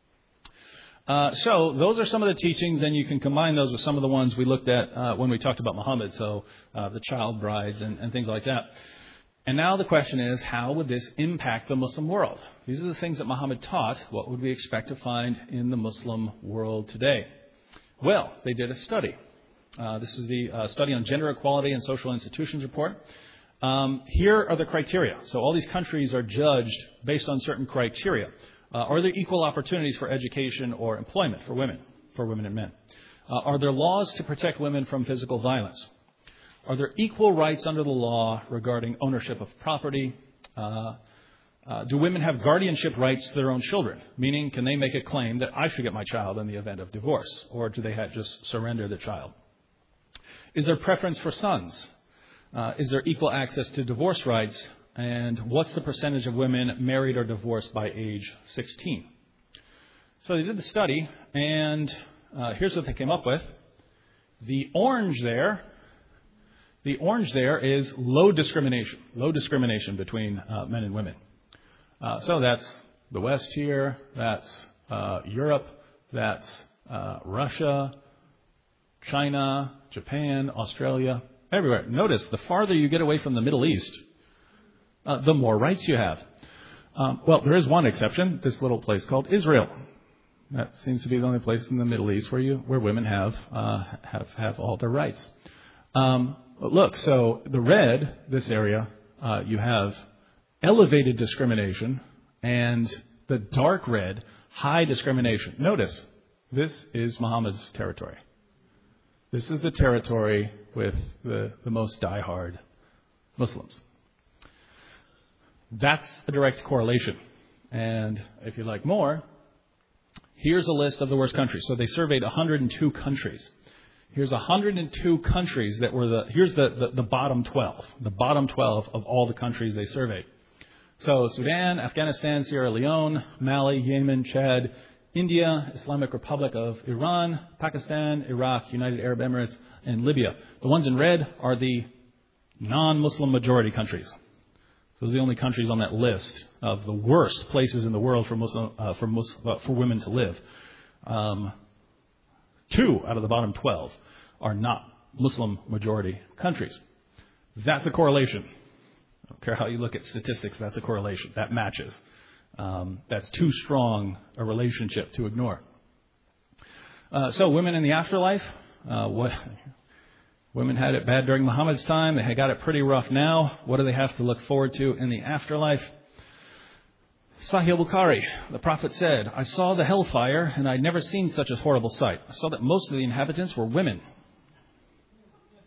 So those are some of the teachings, and you can combine those with some of the ones we looked at when we talked about Muhammad, so the child brides and things like that. And now the question is, how would this impact the Muslim world? These are the things that Muhammad taught. What would we expect to find in the Muslim world today? Well, they did a study. This is the Study on Gender Equality and Social Institutions report. Here are the criteria. So all these countries are judged based on certain criteria. Are there equal opportunities for education or employment for women and men? Are there laws to protect women from physical violence? Are there equal rights under the law regarding ownership of property? Do women have guardianship rights to their own children? Meaning, can they make a claim that I should get my child in the event of divorce? Or do they just surrender the child? Is there preference for sons? Is there equal access to divorce rights? And what's the percentage of women married or divorced by age 16? So they did the study, and here's what they came up with. The orange there is low discrimination between men and women. So that's the West here, that's Europe, that's Russia, China, Japan, Australia, everywhere. Notice, the farther you get away from the Middle East, the more rights you have. Well, there is one exception, this little place called Israel. That seems to be the only place in the Middle East where women have all their rights. Look, so the red, this area, you have elevated discrimination, and the dark red, high discrimination. Notice, this is Muhammad's territory. This is the territory with the most diehard Muslims. That's a direct correlation. And if you'd like more, here's a list of the worst countries. So they surveyed 102 countries. Here's 102 countries that were here's the bottom 12. The bottom 12 of all the countries they surveyed. So Sudan, Afghanistan, Sierra Leone, Mali, Yemen, Chad, India, Islamic Republic of Iran, Pakistan, Iraq, United Arab Emirates, and Libya. The ones in red are the non-Muslim majority countries. Those are the only countries on that list of the worst places in the world for women to live. 2 out of the bottom 12 are not Muslim majority countries. That's a correlation. I don't care how you look at statistics, that's a correlation. That matches. That's too strong a relationship to ignore. So women in the afterlife, women had it bad during Muhammad's time. They got it pretty rough now. What do they have to look forward to in the afterlife? Sahih al-Bukhari, the Prophet said, "I saw the hellfire, and I'd never seen such a horrible sight. I saw that most of the inhabitants were women."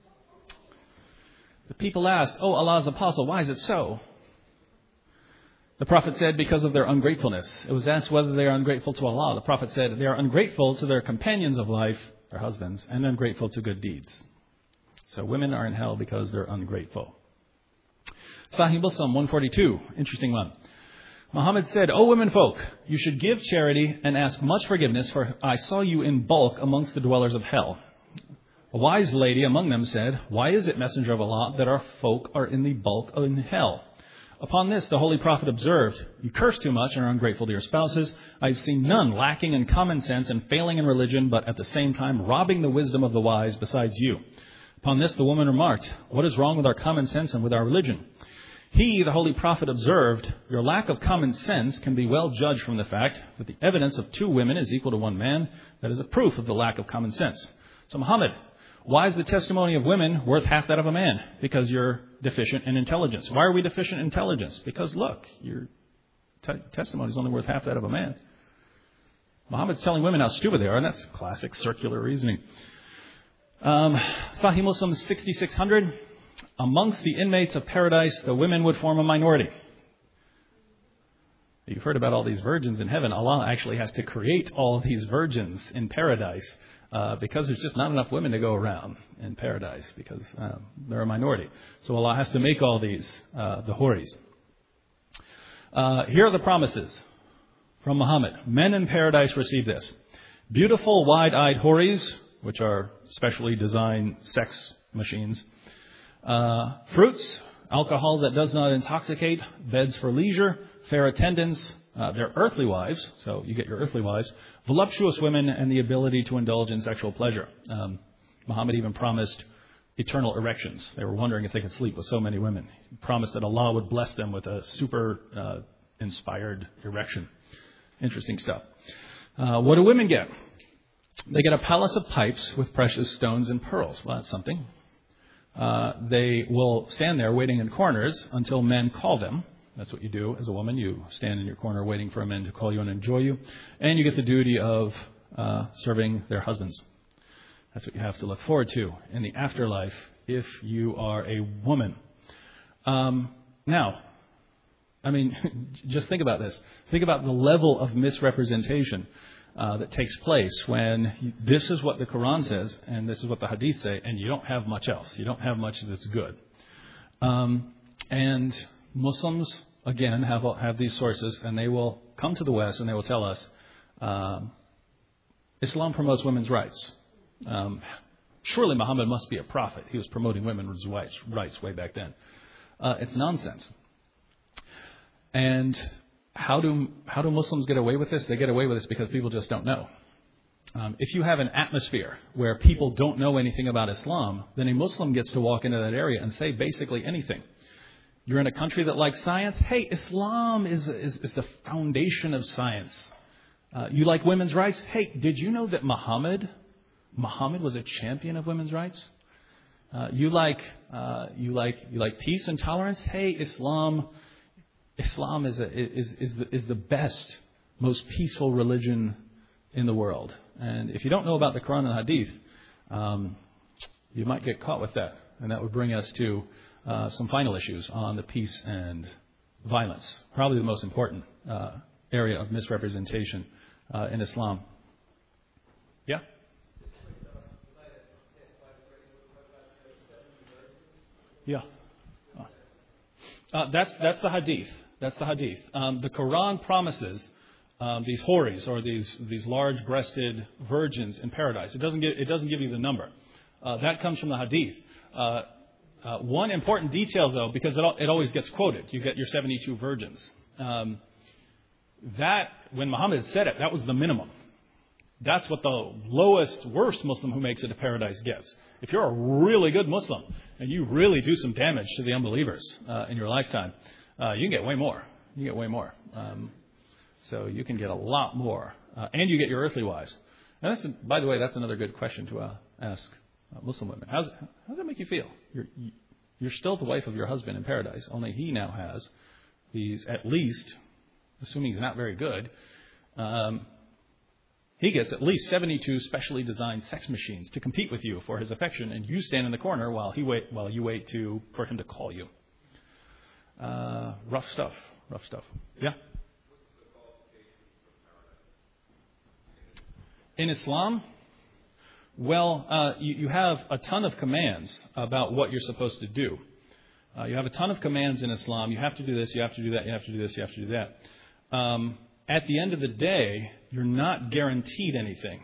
The people asked, "Oh, Allah's apostle, why is it so?" The Prophet said, because of their ungratefulness. It was asked whether they are ungrateful to Allah. The Prophet said, they are ungrateful to their companions of life, their husbands, and ungrateful to good deeds. So women are in hell because they're ungrateful. Sahih Muslim 142, interesting one. Muhammad said, O women folk, you should give charity and ask much forgiveness, for I saw you in bulk amongst the dwellers of hell. A wise lady among them said, why is it, Messenger of Allah, that our folk are in the bulk in hell? Upon this, the Holy Prophet observed, you curse too much and are ungrateful to your spouses. I have seen none lacking in common sense and failing in religion, but at the same time robbing the wisdom of the wise besides you. Upon this, the woman remarked, what is wrong with our common sense and with our religion? He, the Holy Prophet, observed, your lack of common sense can be well judged from the fact that the evidence of 2 women is equal to 1 man. That is a proof of the lack of common sense. So Muhammad, why is the testimony of women worth half that of a man? Because you're deficient in intelligence. Why are we deficient in intelligence? Because look, your testimony is only worth half that of a man. Muhammad's telling women how stupid they are, and that's classic circular reasoning. Sahih Muslim 6600. Amongst the inmates of paradise, the women would form a minority. You've heard about all these virgins in heaven. Allah actually has to create all these virgins in paradise because there's just not enough women to go around in paradise because they're a minority. So Allah has to make all these, the houris. Here are the promises from Muhammad. Men in paradise receive this. Beautiful, wide-eyed houris, which are specially designed sex machines. Fruits, alcohol that does not intoxicate, beds for leisure, fair attendants, their earthly wives, so you get your earthly wives, voluptuous women, and the ability to indulge in sexual pleasure. Muhammad even promised eternal erections. They were wondering if they could sleep with so many women. He promised that Allah would bless them with a super inspired erection. Interesting stuff. What do women get? They get a palace of pipes with precious stones and pearls. Well, that's something. They will stand there waiting in corners until men call them. That's what you do as a woman. You stand in your corner waiting for a man to call you and enjoy you. And you get the duty of serving their husbands. That's what you have to look forward to in the afterlife if you are a woman. Now, I mean, just think about this. Think about the level of misrepresentation that takes place when this is what the Quran says and this is what the Hadith say, and you don't have much else. You don't have much that's good. And Muslims, again, have these sources, and they will come to the West and they will tell us Islam promotes women's rights. Surely Muhammad must be a prophet. He was promoting women's rights way back then. It's nonsense. And how do Muslims get away with this? They get away with this because people just don't know. If you have an atmosphere where people don't know anything about Islam, then a Muslim gets to walk into that area and say basically anything. You're in a country that likes science. Hey, Islam is the foundation of science. You like women's rights? Hey, did you know that Muhammad was a champion of women's rights? You like peace and tolerance? Hey, Islam is the best, most peaceful religion in the world. And if you don't know about the Quran and Hadith, you might get caught with that. And that would bring us to some final issues on the peace and violence. Probably the most important area of misrepresentation in Islam. Yeah? Yeah. That's the Hadith. That's the Hadith. The Quran promises these houris, or these large-breasted virgins in paradise. It doesn't give you the number. That comes from the Hadith. One important detail, though, because it always gets quoted. You get your 72 virgins. That, when Muhammad said it, that was the minimum. That's what the lowest, worst Muslim who makes it to paradise gets. If you're a really good Muslim and you really do some damage to the unbelievers in your lifetime, you can get way more. You get way more. So you can get a lot more. And you get your earthly wives. And by the way, that's another good question to ask Muslim women. How does that make you feel? You're still the wife of your husband in paradise, only he now has these, at least, assuming he's not very good, he gets at least 72 specially designed sex machines to compete with you for his affection, and you stand in the corner while you wait for him to call you. Rough stuff. Rough stuff. Yeah? In Islam, well, you have a ton of commands about what you're supposed to do. You have a ton of commands in Islam. You have to do this, you have to do that, you have to do this, you have to do that. At the end of the day, you're not guaranteed anything.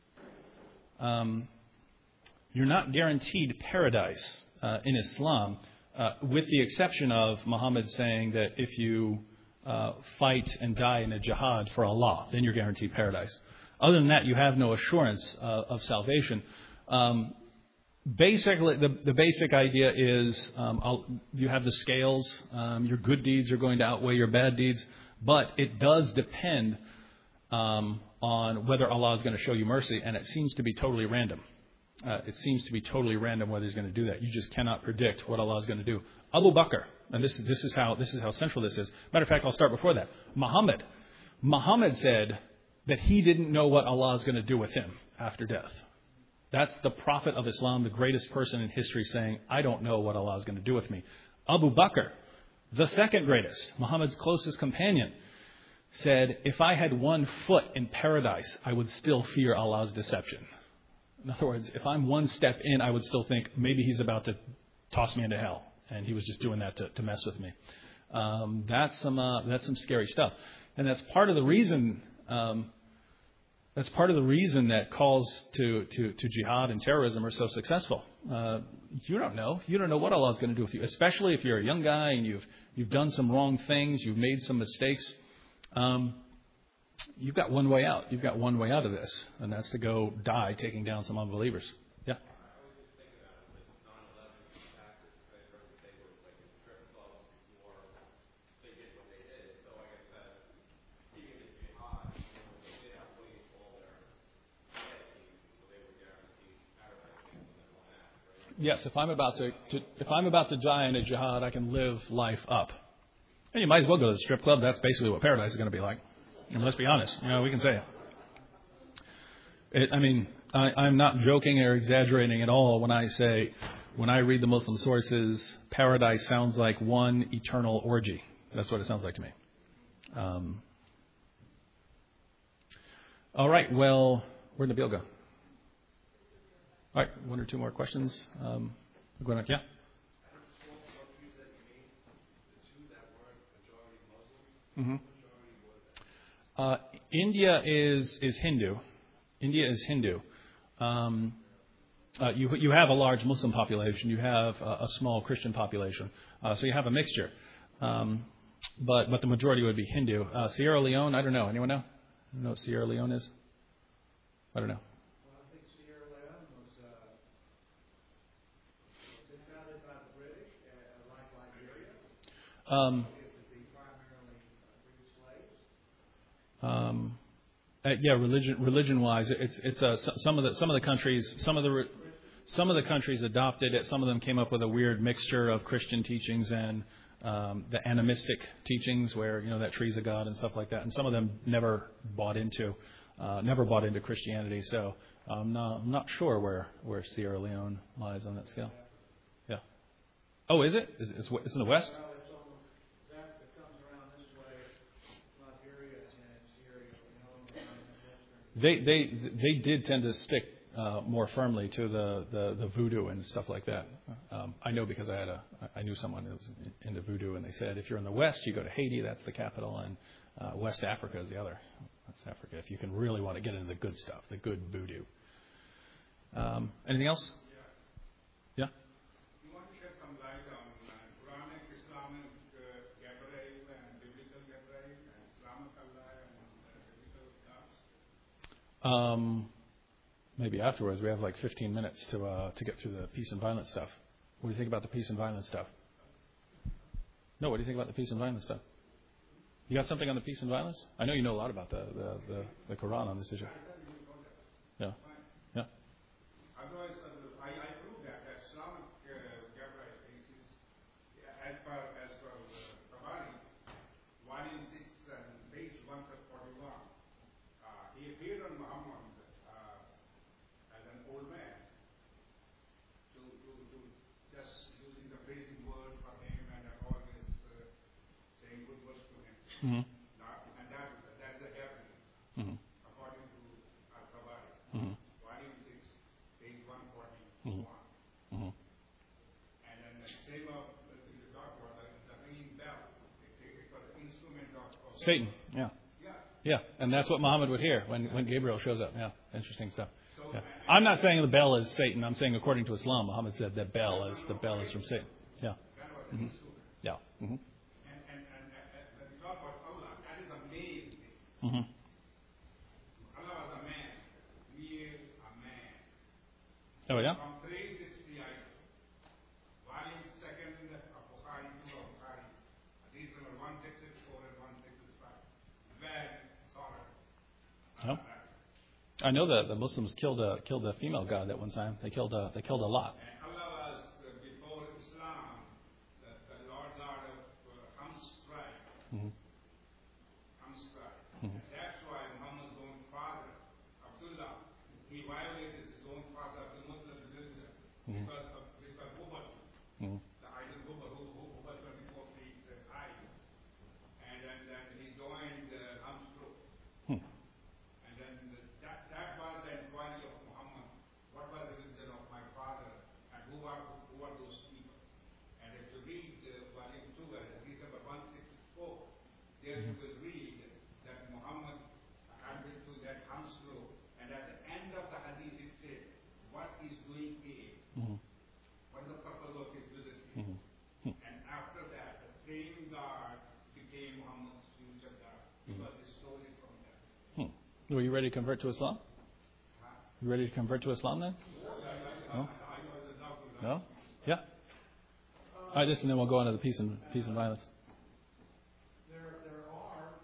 You're not guaranteed paradise in Islam, with the exception of Muhammad saying that if you fight and die in a jihad for Allah, then you're guaranteed paradise. Other than that, you have no assurance of salvation. Basically, the basic idea is you have the scales. Your good deeds are going to outweigh your bad deeds. But it does depend on whether Allah is going to show you mercy. And it seems to be totally random. It seems to be totally random whether He's going to do that. You just cannot predict what Allah is going to do. Abu Bakr, and this is how central this is. Matter of fact, I'll start before that. Muhammad said that he didn't know what Allah is going to do with him after death. That's the Prophet of Islam, the greatest person in history, saying, I don't know what Allah is going to do with me. Abu Bakr, the second greatest, Muhammad's closest companion, said, if I had one foot in paradise, I would still fear Allah's deception. In other words, if I'm one step in, I would still think maybe He's about to toss me into hell. And He was just doing that to mess with me. That's some scary stuff. And that's part of the reason that calls to jihad and terrorism are so successful. You don't know. You don't know what Allah is going to do with you, especially if you're a young guy and you've done some wrong things, you've made some mistakes. You've got one way out. You've got one way out of this, and that's to go die taking down some unbelievers. Yeah. Yes, if I'm about to die in a jihad, I can live life up. And you might as well go to the strip club. That's basically what paradise is going to be like. And let's be honest, we can say it. I'm not joking or exaggerating at all when I say, when I read the Muslim sources, paradise sounds like one eternal orgy. That's what it sounds like to me. All right, well, where'd Nabil go? All right, one or two more questions. Going on, yeah? Mm-hmm. India is Hindu. India is Hindu. You have a large Muslim population. You have a small Christian population. So you have a mixture. But the majority would be Hindu. Sierra Leone, I don't know. Anyone know? You know what Sierra Leone is? I don't know. Well, I think Sierra Leone was founded by the British, like Liberia. It would be primarily freed slaves. Yeah, religion-wise, it's some of the countries adopted it. Some of them came up with a weird mixture of Christian teachings and the animistic teachings, where that tree's a god and stuff like that. And some of them never bought into Christianity. So I'm not sure where Sierra Leone lies on that scale. Yeah. Oh, is it? It's in the west? Well, it's on that comes around this way, Liberia and Sierra Leone. They did tend to stick more firmly to the voodoo and stuff like that. I know because I knew someone who was into voodoo, and they said if you're in the west, you go to Haiti, that's the capital, and West Africa is the other. West Africa, if you can really want to get into the good stuff, the good voodoo. Anything else? Yeah. You want to shed some light on Quranic, Islamic, Gabriel, and biblical Gabriel, and Islamic Allah, and biblical Islam? Maybe afterwards. We have like 15 minutes to get through the peace and violence stuff. What do you think about the peace and violence stuff? No, what do you think about the peace and violence stuff? You got something on the peace and violence? I know you know a lot about the Quran on this issue. Yeah. Yeah. Otherwise, I prove that Islamic Gabriel is, as per Tabari, 1 in 6 and page 141. He appeared on Muhammad as an old man, to just using the praising word for him and all this saying good words to Mm-hmm. And that's the heaven, Mm-hmm. according to Al-Tabari. Mm-hmm. Volume 6, page 141. Mm-hmm. And then the same of you talk about the ringing bell. It was an instrument of Satan. Yeah. Yeah. Yeah, and that's what Muhammad would hear when Gabriel shows up. Yeah, interesting stuff. So Yeah. I'm not saying the bell is Satan. I'm saying according to Islam, Muhammad said that bell is from Satan. Yeah. that was Mm-hmm. an instrument. Yeah. Mm-hmm. And when we talk about Allah, that is amazing. Mm-hmm. Allah was a man. We are a man. Oh yeah. From 360 items. Volume 2nd of Bukhari, 2 of Bukhari. These number 1664 and 1665. Bad, solid. Oh. I know that the Muslims killed a female god at one time. They killed a lot. And Allah was, before Islam, the Lord of Hamstrike. Mm-hmm. Hamstrike. Mhm. That's why Muhammad's own father, Abdullah, he violated his own father, Abdul Muttalib, Mhm. because Hubal, Mm-hmm. the idol Hubal, who was 24 feet high. And then he joined Hamstruk. Hmm. And then that was the inquiry of Muhammad. What was the religion of my father? And who are those people? And if you read volume 2, hadith number 164, there you will read that Muhammad had been to that Hamstruk. And at the end of the hadith it said, what he's doing here. Mm-hmm. What is the purpose of his visit here? Mm-hmm. And after that, the same God became Muhammad's future God. Because he stole it from them. Hmm. Were you ready to convert to Islam? You ready to convert to Islam then? No? No? Yeah. All right, listen, then we'll go on to the peace and violence. There are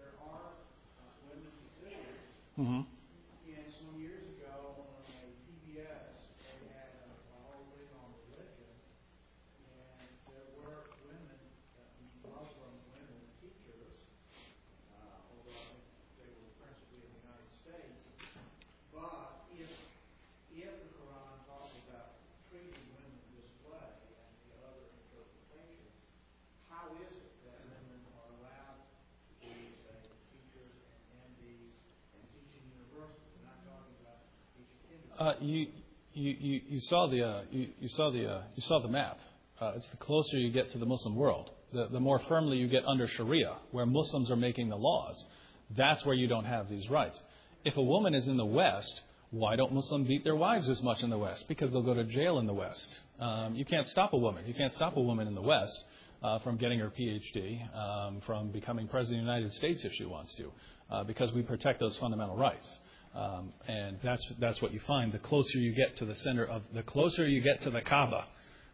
women physicians. Mm-hmm. And some years ago on a PBS, they had a whole thing on religion, and there were women, Muslim women teachers, although I think they were principally in the United States. But if the Quran talks about treating women this way and the other interpretation, how is it that women are allowed to be, say, teachers and MDs and teaching universities? We're not talking about teaching kindergarten. You saw the map. It's the closer you get to the Muslim world, the more firmly you get under Sharia, where Muslims are making the laws. That's where you don't have these rights. If a woman is in the West, why don't Muslims beat their wives as much in the West? Because they'll go to jail in the West. You can't stop a woman. You can't stop a woman in the West from getting her PhD, from becoming president of the United States if she wants to, because we protect those fundamental rights. And that's what you find. The closer you get to the closer you get to the Kaaba,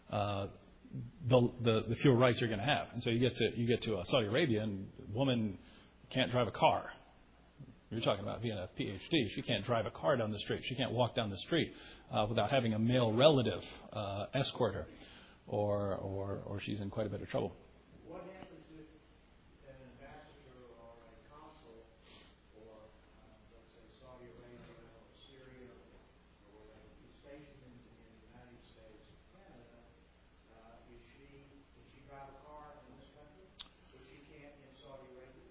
the fewer rights you're going to have. And so you get to Saudi Arabia, and a woman can't drive a car. You're talking about being a PhD. She can't drive a car down the street. She can't walk down the street without having a male relative escort her, or she's in quite a bit of trouble. What happens if an ambassador or a consul for, let's say, Saudi Arabia or Syria, or a stationed in the United States or Canada? Can she drive a car in this country, but she can't in Saudi Arabia?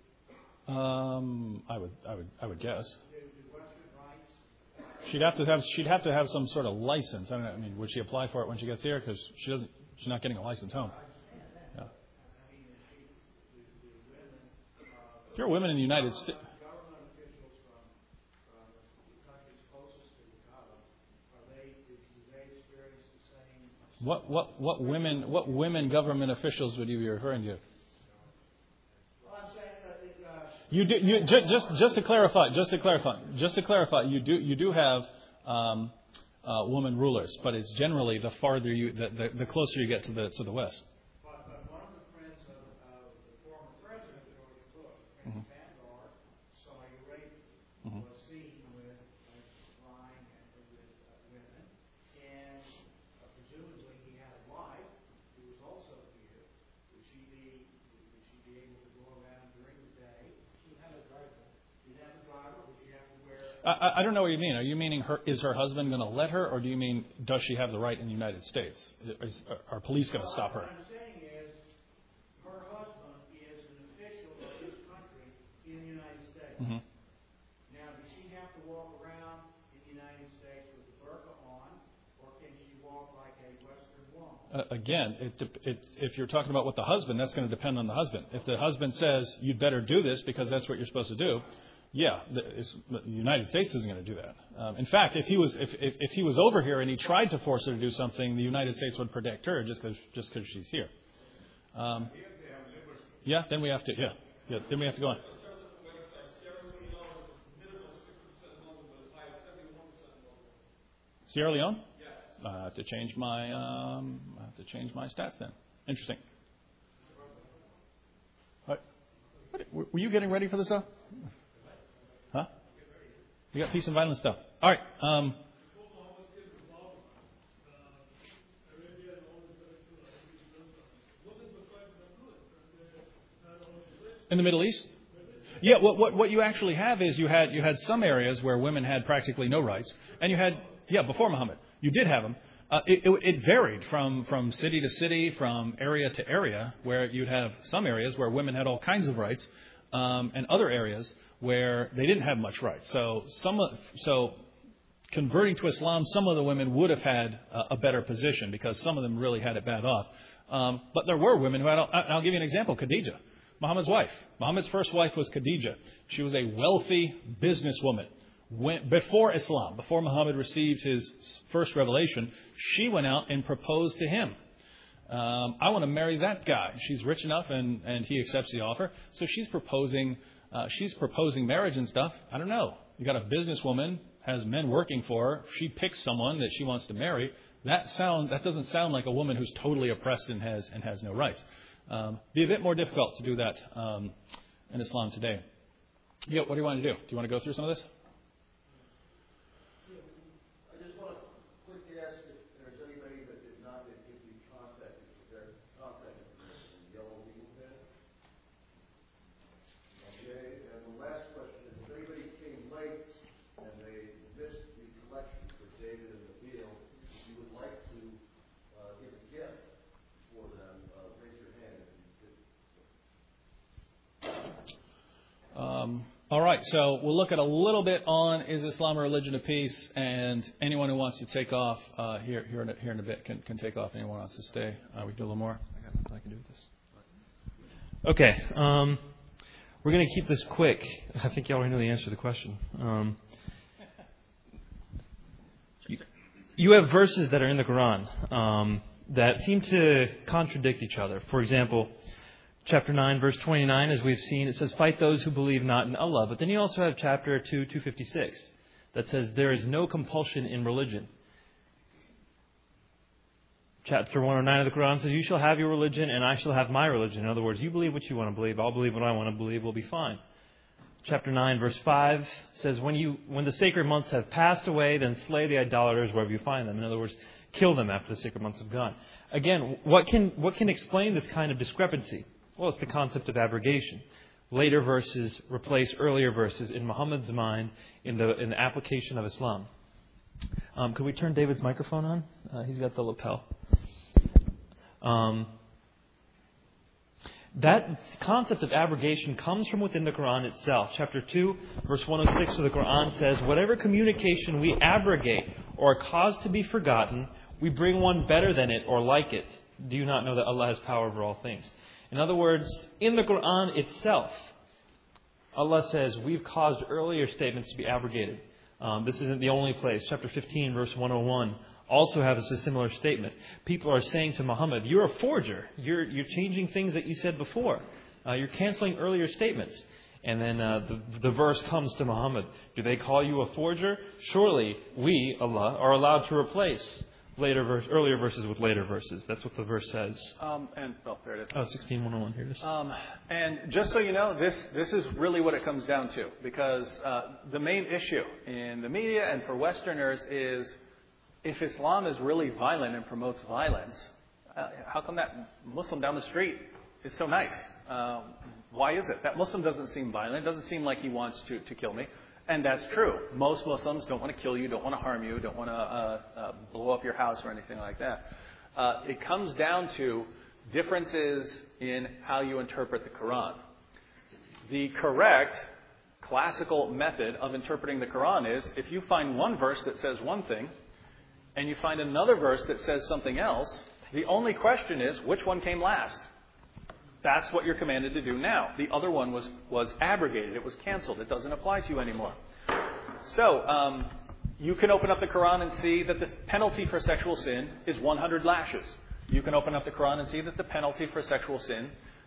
I would guess. Do Western rights? She'd have to have some sort of license. I don't know. I mean, would she apply for it when she gets here? Because she's not getting a license home. Yeah. I mean, do women? If you're a woman in the United States. Government officials from the countries closest to the Kaaba, do they experience the same? What women government officials would you be referring to? Well, I'm saying You do just to clarify. You do have woman rulers, but it's generally the farther the closer you get to the west. But one of the friends of the former president, George Bush, Prince Vanguard, Saudi Arabia, was seen with flying with women, and presumably he had a wife who was also here. Would she be able to go around during the day? She'd have a driver. Would she have to wear? I don't know what you mean. Are you meaning is her husband going to let her, or do you mean does she have the right in the United States? Are police going to stop her? What I'm saying is her husband is an official of his Mm-hmm. Now, does she have to walk around in the United States with the burqa on, or can she walk like a Western woman? Again, if you're talking about with the husband, that's going to depend on the husband. If the husband says, you'd better do this because that's what you're supposed to do, yeah, the United States isn't going to do that. In fact, if he was over here and he tried to force her to do something, the United States would protect her just because she's here. Yeah, then we have to. Yeah, then we have to go on. Sierra Leone? Yes. I have to change my stats then. Interesting. Were you getting ready for this stuff? Huh? You got peace and violence stuff. All right. In the Middle East? Yeah, what you actually have is you had some areas where women had practically no rights, and you had before Muhammad you did have them. It varied from city to city, from area to area, where you'd have some areas where women had all kinds of rights, and other areas where they didn't have much rights. So converting to Islam, some of the women would have had a better position because some of them really had it bad off. But there were women who had. I'll give you an example. Khadijah, Muhammad's wife. Muhammad's first wife was Khadijah. She was a wealthy businesswoman. Before Islam, before Muhammad received his first revelation, she went out and proposed to him. I want to marry that guy. She's rich enough, and he accepts the offer. So she's proposing marriage and stuff. I don't know. You got a businesswoman, has men working for her. She picks someone that she wants to marry. That doesn't sound like a woman who's totally oppressed and has no rights. Be a bit more difficult to do that in Islam today. Yeah, what do you want to do? Do you want to go through some of this? I just want to quickly ask if there's anybody that did not get the contact information, yellow legal pen. Okay, and the last question is, if anybody came late and they missed the collection for David and the field, if you would like to give a gift for them, raise your hand. All right, so we'll look at a little bit on is Islam a religion of peace, and anyone who wants to take off here in a bit can take off. Anyone wants to stay? We do a little more. I got nothing I can do with this. Okay, we're going to keep this quick. I think you already know the answer to the question. You have verses that are in the Quran that seem to contradict each other. For example, chapter 9, verse 29, as we've seen, it says, fight those who believe not in Allah. But then you also have chapter 2, 256, that says there is no compulsion in religion. Chapter 109 of the Quran says, you shall have your religion and I shall have my religion. In other words, you believe what you want to believe, I'll believe what I want to believe, we'll be fine. Chapter 9, verse 5 says, when the sacred months have passed away, then slay the idolaters wherever you find them. In other words, kill them after the sacred months have gone. Again, what can explain this kind of discrepancy? Well, it's the concept of abrogation. Later verses replace earlier verses in Muhammad's mind in the application of Islam. Could we turn David's microphone on? He's got the lapel. That concept of abrogation comes from within the Quran itself. Chapter 2, verse 106 of the Quran says, whatever communication we abrogate or cause to be forgotten, we bring one better than it or like it. Do you not know that Allah has power over all things? In other words, in the Quran itself, Allah says we've caused earlier statements to be abrogated. This isn't the only place. Chapter 15, verse 101 also has a similar statement. People are saying to Muhammad, you're a forger. You're changing things that you said before. You're canceling earlier statements. And then the verse comes to Muhammad. Do they call you a forger? Surely we, Allah, are allowed to replace earlier verses with later verses. That's what the verse says. There it is. 16:101. Here it is. And just so you know, this is really what it comes down to, because the main issue in the media and for Westerners is if Islam is really violent and promotes violence, how come that Muslim down the street is so nice? Why is it? That Muslim doesn't seem violent. It doesn't seem like he wants to kill me. And that's true. Most Muslims don't want to kill you, don't want to harm you, don't want to blow up your house or anything like that. It comes down to differences in how you interpret the Quran. The correct classical method of interpreting the Quran is if you find one verse that says one thing and you find another verse that says something else, the only question is which one came last. That's what you're commanded to do now. The other one was abrogated. It was canceled. It doesn't apply to you anymore. So, you can open up the Quran and see that the penalty for sexual sin is 100 lashes. You can open up the Quran and see that the penalty for sexual sin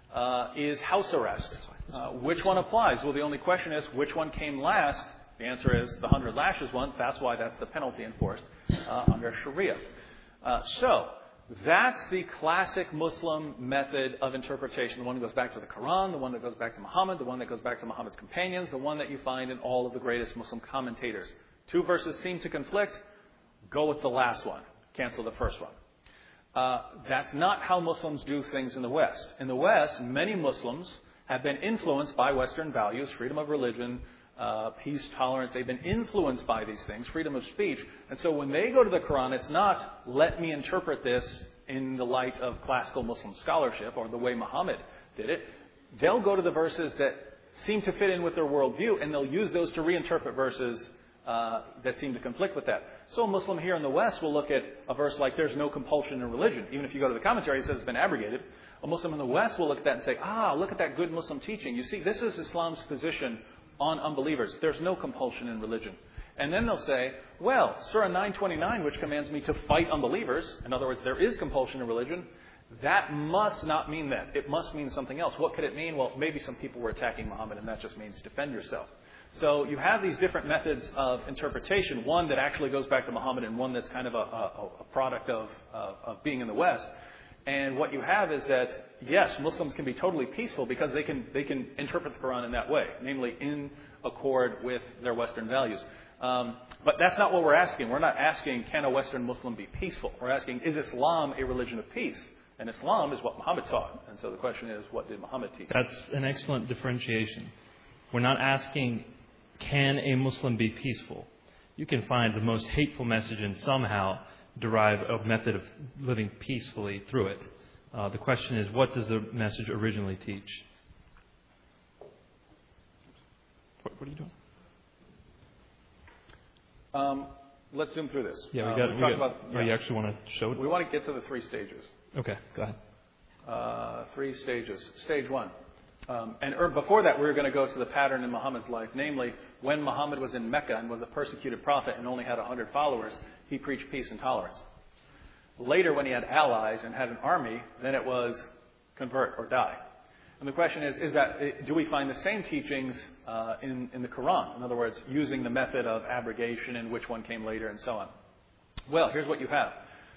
is house arrest. Which one applies? Well, the only question is which one came last. The answer is the 100 lashes one. That's why that's the penalty enforced under Sharia. So, that's the classic Muslim method of interpretation. The one that goes back to the Quran, the one that goes back to Muhammad, the one that goes back to Muhammad's companions, the one that you find in all of the greatest Muslim commentators. Two verses seem to conflict. Go with the last one. Cancel the first one. That's not how Muslims do things in the West. In the West, many Muslims have been influenced by Western values, freedom of religion, peace, tolerance. They've been influenced by these things, freedom of speech. And so when they go to the Quran, it's not, let me interpret this in the light of classical Muslim scholarship or the way Muhammad did it. They'll go to the verses that seem to fit in with their worldview, and they'll use those to reinterpret verses that seem to conflict with that. So a Muslim here in the West will look at a verse like there's no compulsion in religion. Even if you go to the commentary, it says it's been abrogated. A Muslim in the West will look at that and say, look at that good Muslim teaching. You see, this is Islam's position on unbelievers. There's no compulsion in religion. And then they'll say, well, Surah 929, which commands me to fight unbelievers, in other words, there is compulsion in religion, that must not mean that. It must mean something else. What could it mean? Well, maybe some people were attacking Muhammad, and that just means defend yourself. So you have these different methods of interpretation, one that actually goes back to Muhammad and one that's kind of a product of being in the West. And what you have is that, yes, Muslims can be totally peaceful because they can interpret the Quran in that way, namely in accord with their Western values. But that's not what we're asking. We're not asking, can a Western Muslim be peaceful? We're asking, is Islam a religion of peace? And Islam is what Muhammad taught. And so the question is, what did Muhammad teach? That's an excellent differentiation. We're not asking, can a Muslim be peaceful? You can find the most hateful message and somehow derive a method of living peacefully through it. The question is, what does the message originally teach? What are you doing? Let's zoom through this. Yeah, you actually want to show it? We want to get to the 3 stages. Okay, go ahead. 3 stages. Stage 1. Before that, we were going to go to the pattern in Muhammad's life. Namely, when Muhammad was in Mecca and was a persecuted prophet and only had 100 followers, he preached peace and tolerance. Later, when he had allies and had an army, then it was convert or die. And the question is do we find the same teachings in the Quran? In other words, using the method of abrogation and which one came later and so on. Well, here's what you have.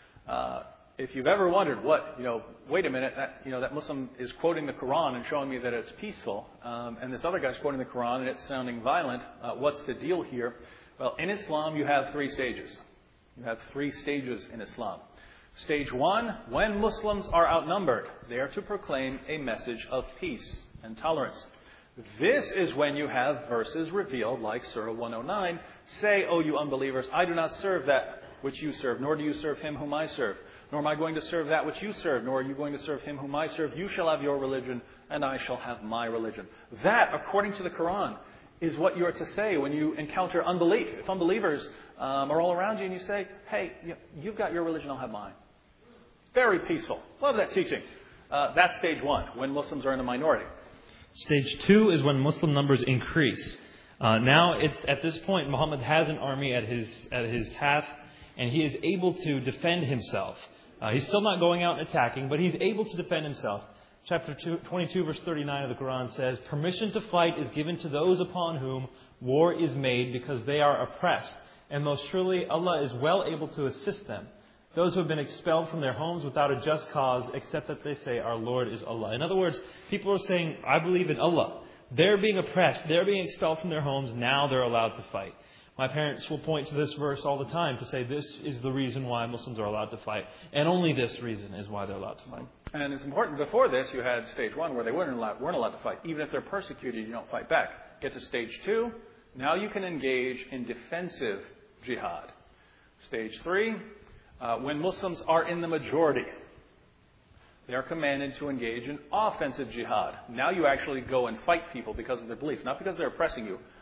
If you've ever wondered wait a minute, that Muslim is quoting the Quran and showing me that it's peaceful, and this other guy's quoting the Quran and it's sounding violent, what's the deal here? Well, in Islam, you have 3 stages. You have 3 stages in Islam. Stage 1, when Muslims are outnumbered, they are to proclaim a message of peace and tolerance. This is when you have verses revealed, like Surah 109, say, O you unbelievers, I do not serve that which you serve, nor do you serve him whom I serve. Nor am I going to serve that which you serve, nor are you going to serve him whom I serve. You shall have your religion, and I shall have my religion. That, according to the Quran, is what you are to say when you encounter unbelief. If unbelievers are all around you and you say, hey, you've got your religion, I'll have mine. Very peaceful. Love that teaching. That's stage 1, when Muslims are in a minority. Stage 2 is when Muslim numbers increase. Now, it's at this point, Muhammad has an army at his half, and he is able to defend himself. He's still not going out and attacking, but he's able to defend himself. Chapter 22, verse 39 of the Quran says, permission to fight is given to those upon whom war is made because they are oppressed. And most surely Allah is well able to assist them. Those who have been expelled from their homes without a just cause, except that they say, our Lord is Allah. In other words, people are saying, I believe in Allah. They're being oppressed. They're being expelled from their homes. Now they're allowed to fight. My parents will point to this verse all the time to say this is the reason why Muslims are allowed to fight. And only this reason is why they're allowed to fight. And it's important, before this, you had stage 1 where they weren't allowed to fight. Even if they're persecuted, you don't fight back. Get to stage 2, now you can engage in defensive jihad. Stage 3, when Muslims are in the majority, they are commanded to engage in offensive jihad. Now you actually go and fight people because of their beliefs, not because they're oppressing you,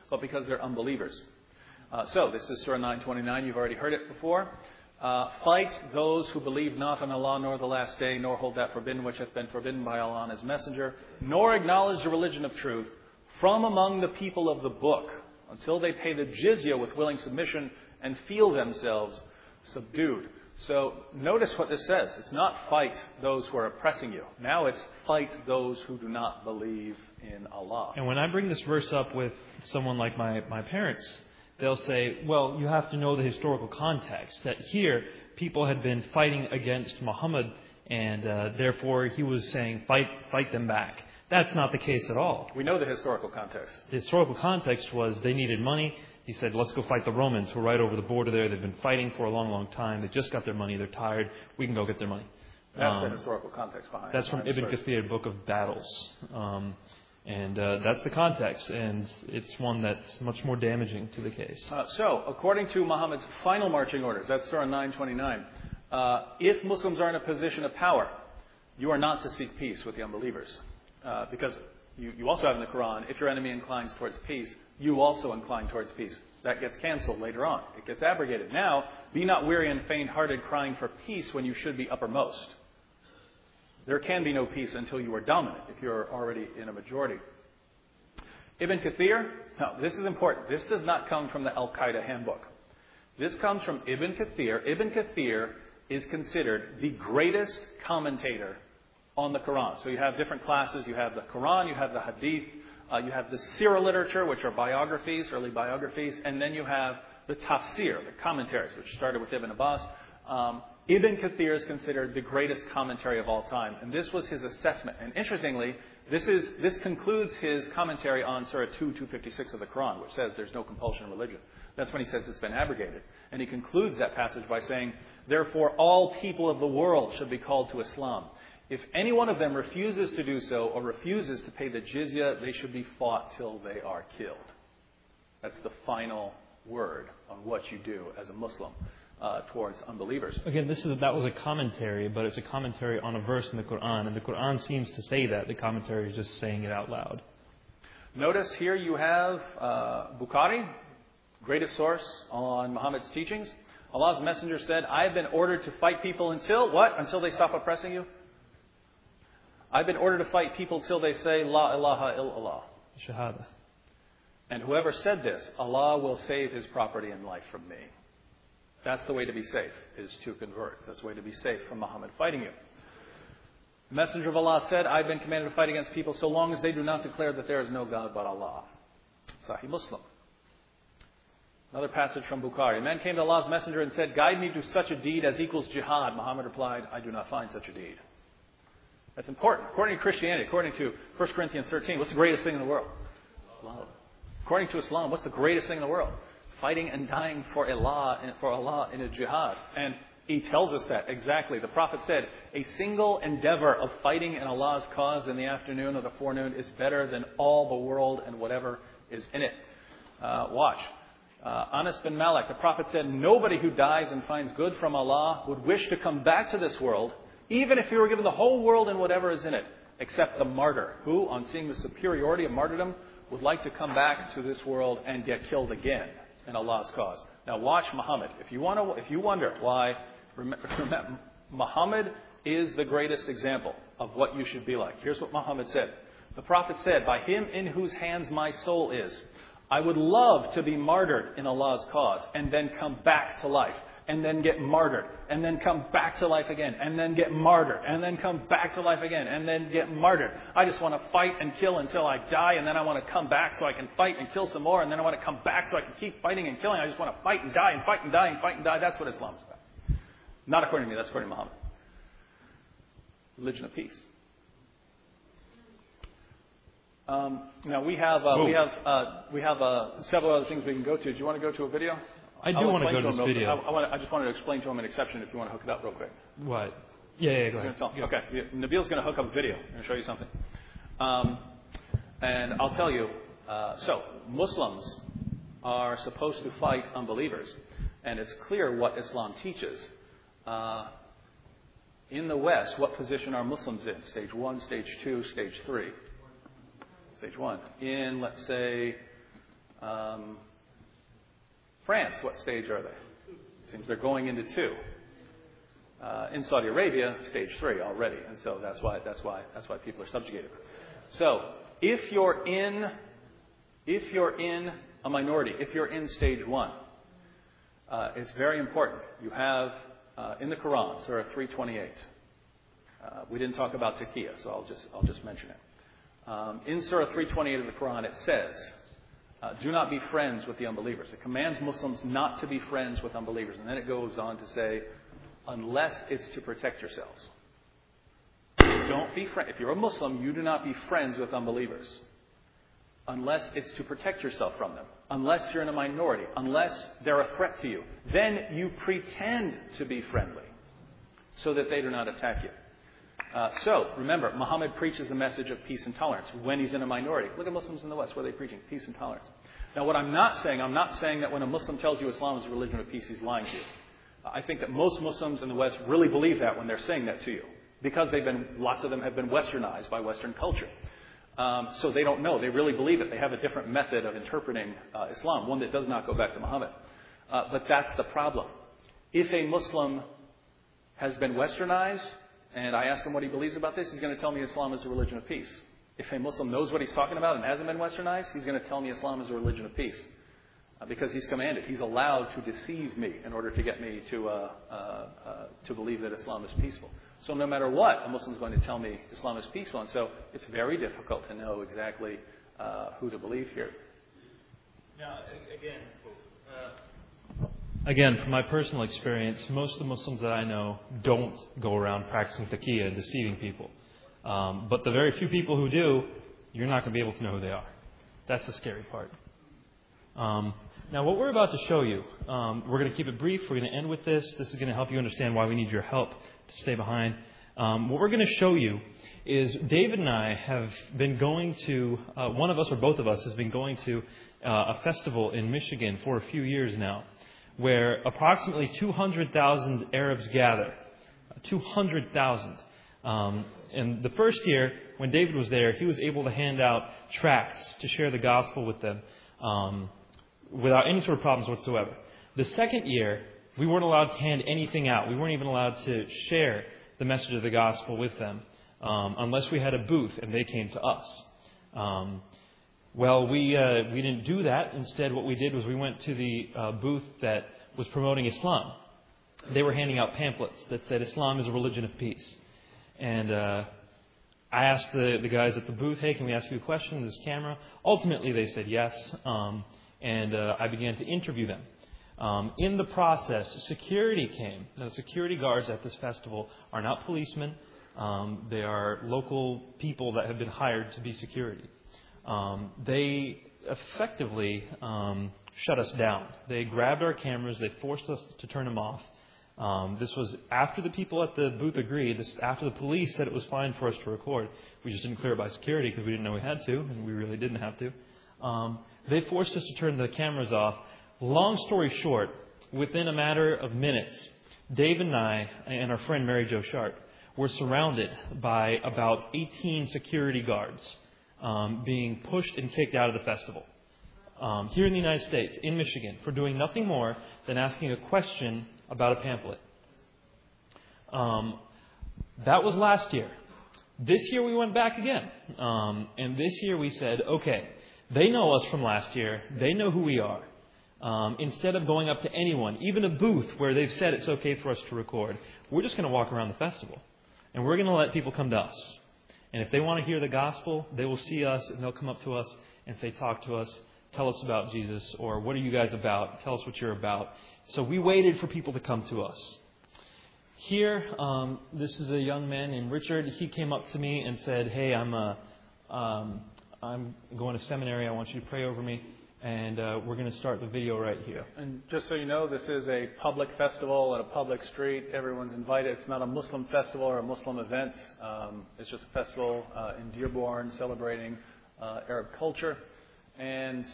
but because they're unbelievers. So this is Surah 929. You've already heard it before. Fight those who believe not on Allah nor the last day, nor hold that forbidden which hath been forbidden by Allah and His Messenger, nor acknowledge the religion of truth from among the people of the book, until they pay the jizya with willing submission and feel themselves subdued. So notice what this says. It's not fight those who are oppressing you. Now it's fight those who do not believe in Allah. And when I bring this verse up with someone like my parents, they'll say, well, you have to know the historical context, that here people had been fighting against Muhammad, and therefore he was saying, fight them back. That's not the case at all. We know the historical context. The historical context was they needed money. He said, let's go fight the Romans who are right over the border there. They've been fighting for a long, long time. They just got their money. They're tired. We can go get their money. That's the historical context behind it. That's from Ibn Kathir, Book of Battles. And that's the context. And it's one that's much more damaging to the case. So, according to Muhammad's final marching orders, that's Surah 929, if Muslims are in a position of power, you are not to seek peace with the unbelievers. Because you also have in the Quran, if your enemy inclines towards peace, you also incline towards peace. That gets canceled later on. It gets abrogated. Now, be not weary and faint-hearted crying for peace when you should be uppermost. There can be no peace until you are dominant, if you're already in a majority. Ibn Kathir, now this is important. This does not come from the Al-Qaeda handbook. This comes from Ibn Kathir. Ibn Kathir is considered the greatest commentator on the Quran. So you have different classes. You have the Quran, you have the Hadith, you have the Sirah literature, which are biographies, early biographies, and then you have the Tafsir, the commentaries, which started with Ibn Abbas. Ibn Kathir is considered the greatest commentary of all time, and this was his assessment. And interestingly, this concludes his commentary on Surah 256 of the Quran, which says there's no compulsion in religion. That's when he says it's been abrogated. And he concludes that passage by saying, therefore all people of the world should be called to Islam. If any one of them refuses to do so or refuses to pay the jizya, they should be fought till they are killed. That's the final word on what you do as a Muslim towards unbelievers. Again, that was a commentary, but it's a commentary on a verse in the Quran, and the Quran seems to say that. The commentary is just saying it out loud. Notice here you have Bukhari, greatest source on Muhammad's teachings. Allah's Messenger said, I have been ordered to fight people until, what? Until they stop oppressing you? I've been ordered to fight people till they say, La ilaha illallah. Shahada. And whoever said this, Allah will save his property and life from me. That's the way to be safe, is to convert. That's the way to be safe from Muhammad fighting you. The Messenger of Allah said, I've been commanded to fight against people so long as they do not declare that there is no God but Allah. Sahih Muslim. Another passage from Bukhari. A man came to Allah's Messenger and said, guide me to such a deed as equals jihad. Muhammad replied, I do not find such a deed. That's important. According to Christianity, according to 1 Corinthians 13, what's the greatest thing in the world? Love. According to Islam, what's the greatest thing in the world? Fighting and dying for Allah in a jihad. And he tells us that exactly. The Prophet said, a single endeavor of fighting in Allah's cause in the afternoon or the forenoon is better than all the world and whatever is in it. Watch. Anas bin Malik, the Prophet said, nobody who dies and finds good from Allah would wish to come back to this world, even if he were given the whole world and whatever is in it, except the martyr, who, on seeing the superiority of martyrdom, would like to come back to this world and get killed again in Allah's cause. Now watch Muhammad. If you wonder why, remember, Muhammad is the greatest example of what you should be like. Here's what Muhammad said. The Prophet said, by him in whose hands my soul is, I would love to be martyred in Allah's cause and then come back to life. And then get martyred, and then come back to life again, and then get martyred, and then come back to life again, and then get martyred. I just want to fight and kill until I die, and then I want to come back so I can fight and kill some more, and then I want to come back so I can keep fighting and killing. I just want to fight and die and fight and die and fight and die. That's what Islam's about. Not according to me, that's according to Muhammad. Religion of peace. Now we have several other things we can go to. Do you want to go to a video? I do want to go to this video. I just wanted to explain to him an exception if you want to hook it up real quick. What? Yeah, go ahead. Okay. Nabil's going to hook up a video. I'm going to show you something. And I'll tell you, so Muslims are supposed to fight unbelievers. And it's clear what Islam teaches. In the West, what position are Muslims in? Stage 1, Stage 2, Stage 3? Stage 1. In, let's say, France, what stage are they? It seems they're going into 2. In Saudi Arabia, stage 3 already, and so that's why people are subjugated. So if you're in a minority, if you're in stage 1, it's very important. You have in the Quran, Surah 328. We didn't talk about taqiyya, so I'll just mention it. In Surah 328 of the Quran, it says, "Do not be friends with the unbelievers." It commands Muslims not to be friends with unbelievers, and then it goes on to say, "Unless it's to protect yourselves." Don't be friends. If you're a Muslim, you do not be friends with unbelievers, unless it's to protect yourself from them, unless you're in a minority, unless they're a threat to you. Then you pretend to be friendly so that they do not attack you. So, remember, Muhammad preaches a message of peace and tolerance when he's in a minority. Look at Muslims in the West. What are they preaching? Peace and tolerance. Now, what I'm not saying that when a Muslim tells you Islam is a religion of peace, he's lying to you. I think that most Muslims in the West really believe that when they're saying that to you, because lots of them have been westernized by Western culture. So they don't know. They really believe it. They have a different method of interpreting Islam, one that does not go back to Muhammad. But that's the problem. If a Muslim has been westernized, and I ask him what he believes about this, he's going to tell me Islam is a religion of peace. If a Muslim knows what he's talking about and hasn't been westernized, he's going to tell me Islam is a religion of peace. Because he's commanded. He's allowed to deceive me in order to get me to believe that Islam is peaceful. So no matter what, a Muslim is going to tell me Islam is peaceful. And so it's very difficult to know exactly who to believe here. Now, again, from my personal experience, most of the Muslims that I know don't go around practicing taqiyya and deceiving people. But the very few people who do, you're not going to be able to know who they are. That's the scary part. Now, what we're about to show you, we're going to keep it brief. We're going to end with this. This is going to help you understand why we need your help to stay behind. What we're going to show you is David and I have been going to, one of us or both of us has been going to a festival in Michigan for a few years now, where approximately 200,000 Arabs gather. 200,000. And the first year, when David was there, he was able to hand out tracts to share the gospel with them without any sort of problems whatsoever. The second year, we weren't allowed to hand anything out. We weren't even allowed to share the message of the gospel with them unless we had a booth and they came to us. We didn't do that. Instead, what we did was we went to the booth that was promoting Islam. They were handing out pamphlets that said Islam is a religion of peace. And I asked the guys at the booth, hey, can we ask you a question on this camera? Ultimately, they said yes. And I began to interview them. In the process, security came. Now, the security guards at this festival are not policemen. They are local people that have been hired to be security. They effectively shut us down. They grabbed our cameras. They forced us to turn them off. This was after the people at the booth agreed. After the police said it was fine for us to record. We just didn't clear it by security because we didn't know we had to, and we really didn't have to. They forced us to turn the cameras off. Long story short, within a matter of minutes, Dave and I and our friend Mary Jo Sharp were surrounded by about 18 security guards being pushed and kicked out of the festival. Here in the United States, in Michigan, for doing nothing more than asking a question about a pamphlet. That was last year. This year we went back again. And this year we said, okay, they know us from last year. They know who we are. Instead of going up to anyone, even a booth where they've said it's okay for us to record, we're just going to walk around the festival. And we're going to let people come to us. And if they want to hear the gospel, they will see us and they'll come up to us and say, talk to us, tell us about Jesus, or what are you guys about? Tell us what you're about. So we waited for people to come to us. Here, this is a young man named Richard. He came up to me and said, hey, I'm going to seminary. I want you to pray over me. And we're going to start the video right here. And just so you know, this is a public festival at a public street. Everyone's invited. It's not a Muslim festival or a Muslim event. It's just a festival in Dearborn celebrating Arab culture. And,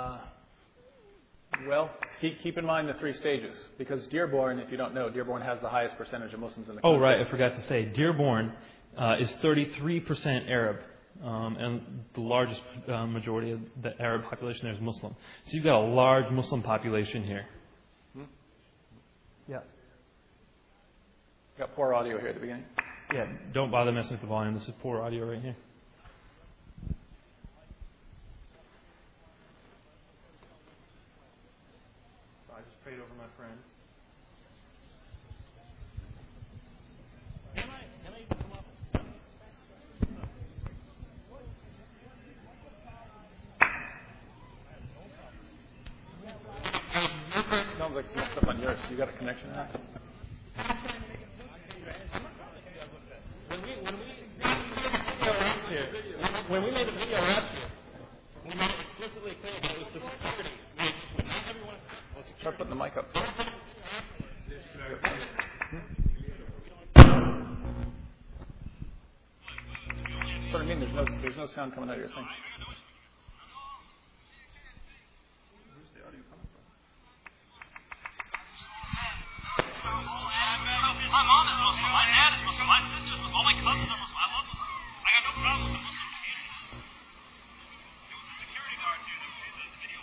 keep in mind the 3 stages. Because Dearborn, if you don't know, Dearborn has the highest percentage of Muslims in the country. Oh, right. I forgot to say. Dearborn is 33% Arab. and the largest majority of the Arab population there is Muslim. So you've got a large Muslim population here. Yeah. Got poor audio here at the beginning. Yeah, don't bother messing with the volume. This is poor audio right here. So I just prayed over my friend. Can I come up? Sounds like some stuff on yours. You got a connection to that? When we made the video last year, we made it explicitly clear that it was the security. Start putting the mic up. That's what I mean. There's no sound coming out of your thing. Where's the audio coming from? My mom is Muslim. My dad is Muslim. My sister is Muslim. All my cousins are Muslim. I love Muslim. I got no problem with the Muslim community. It was the security guards here that made the video.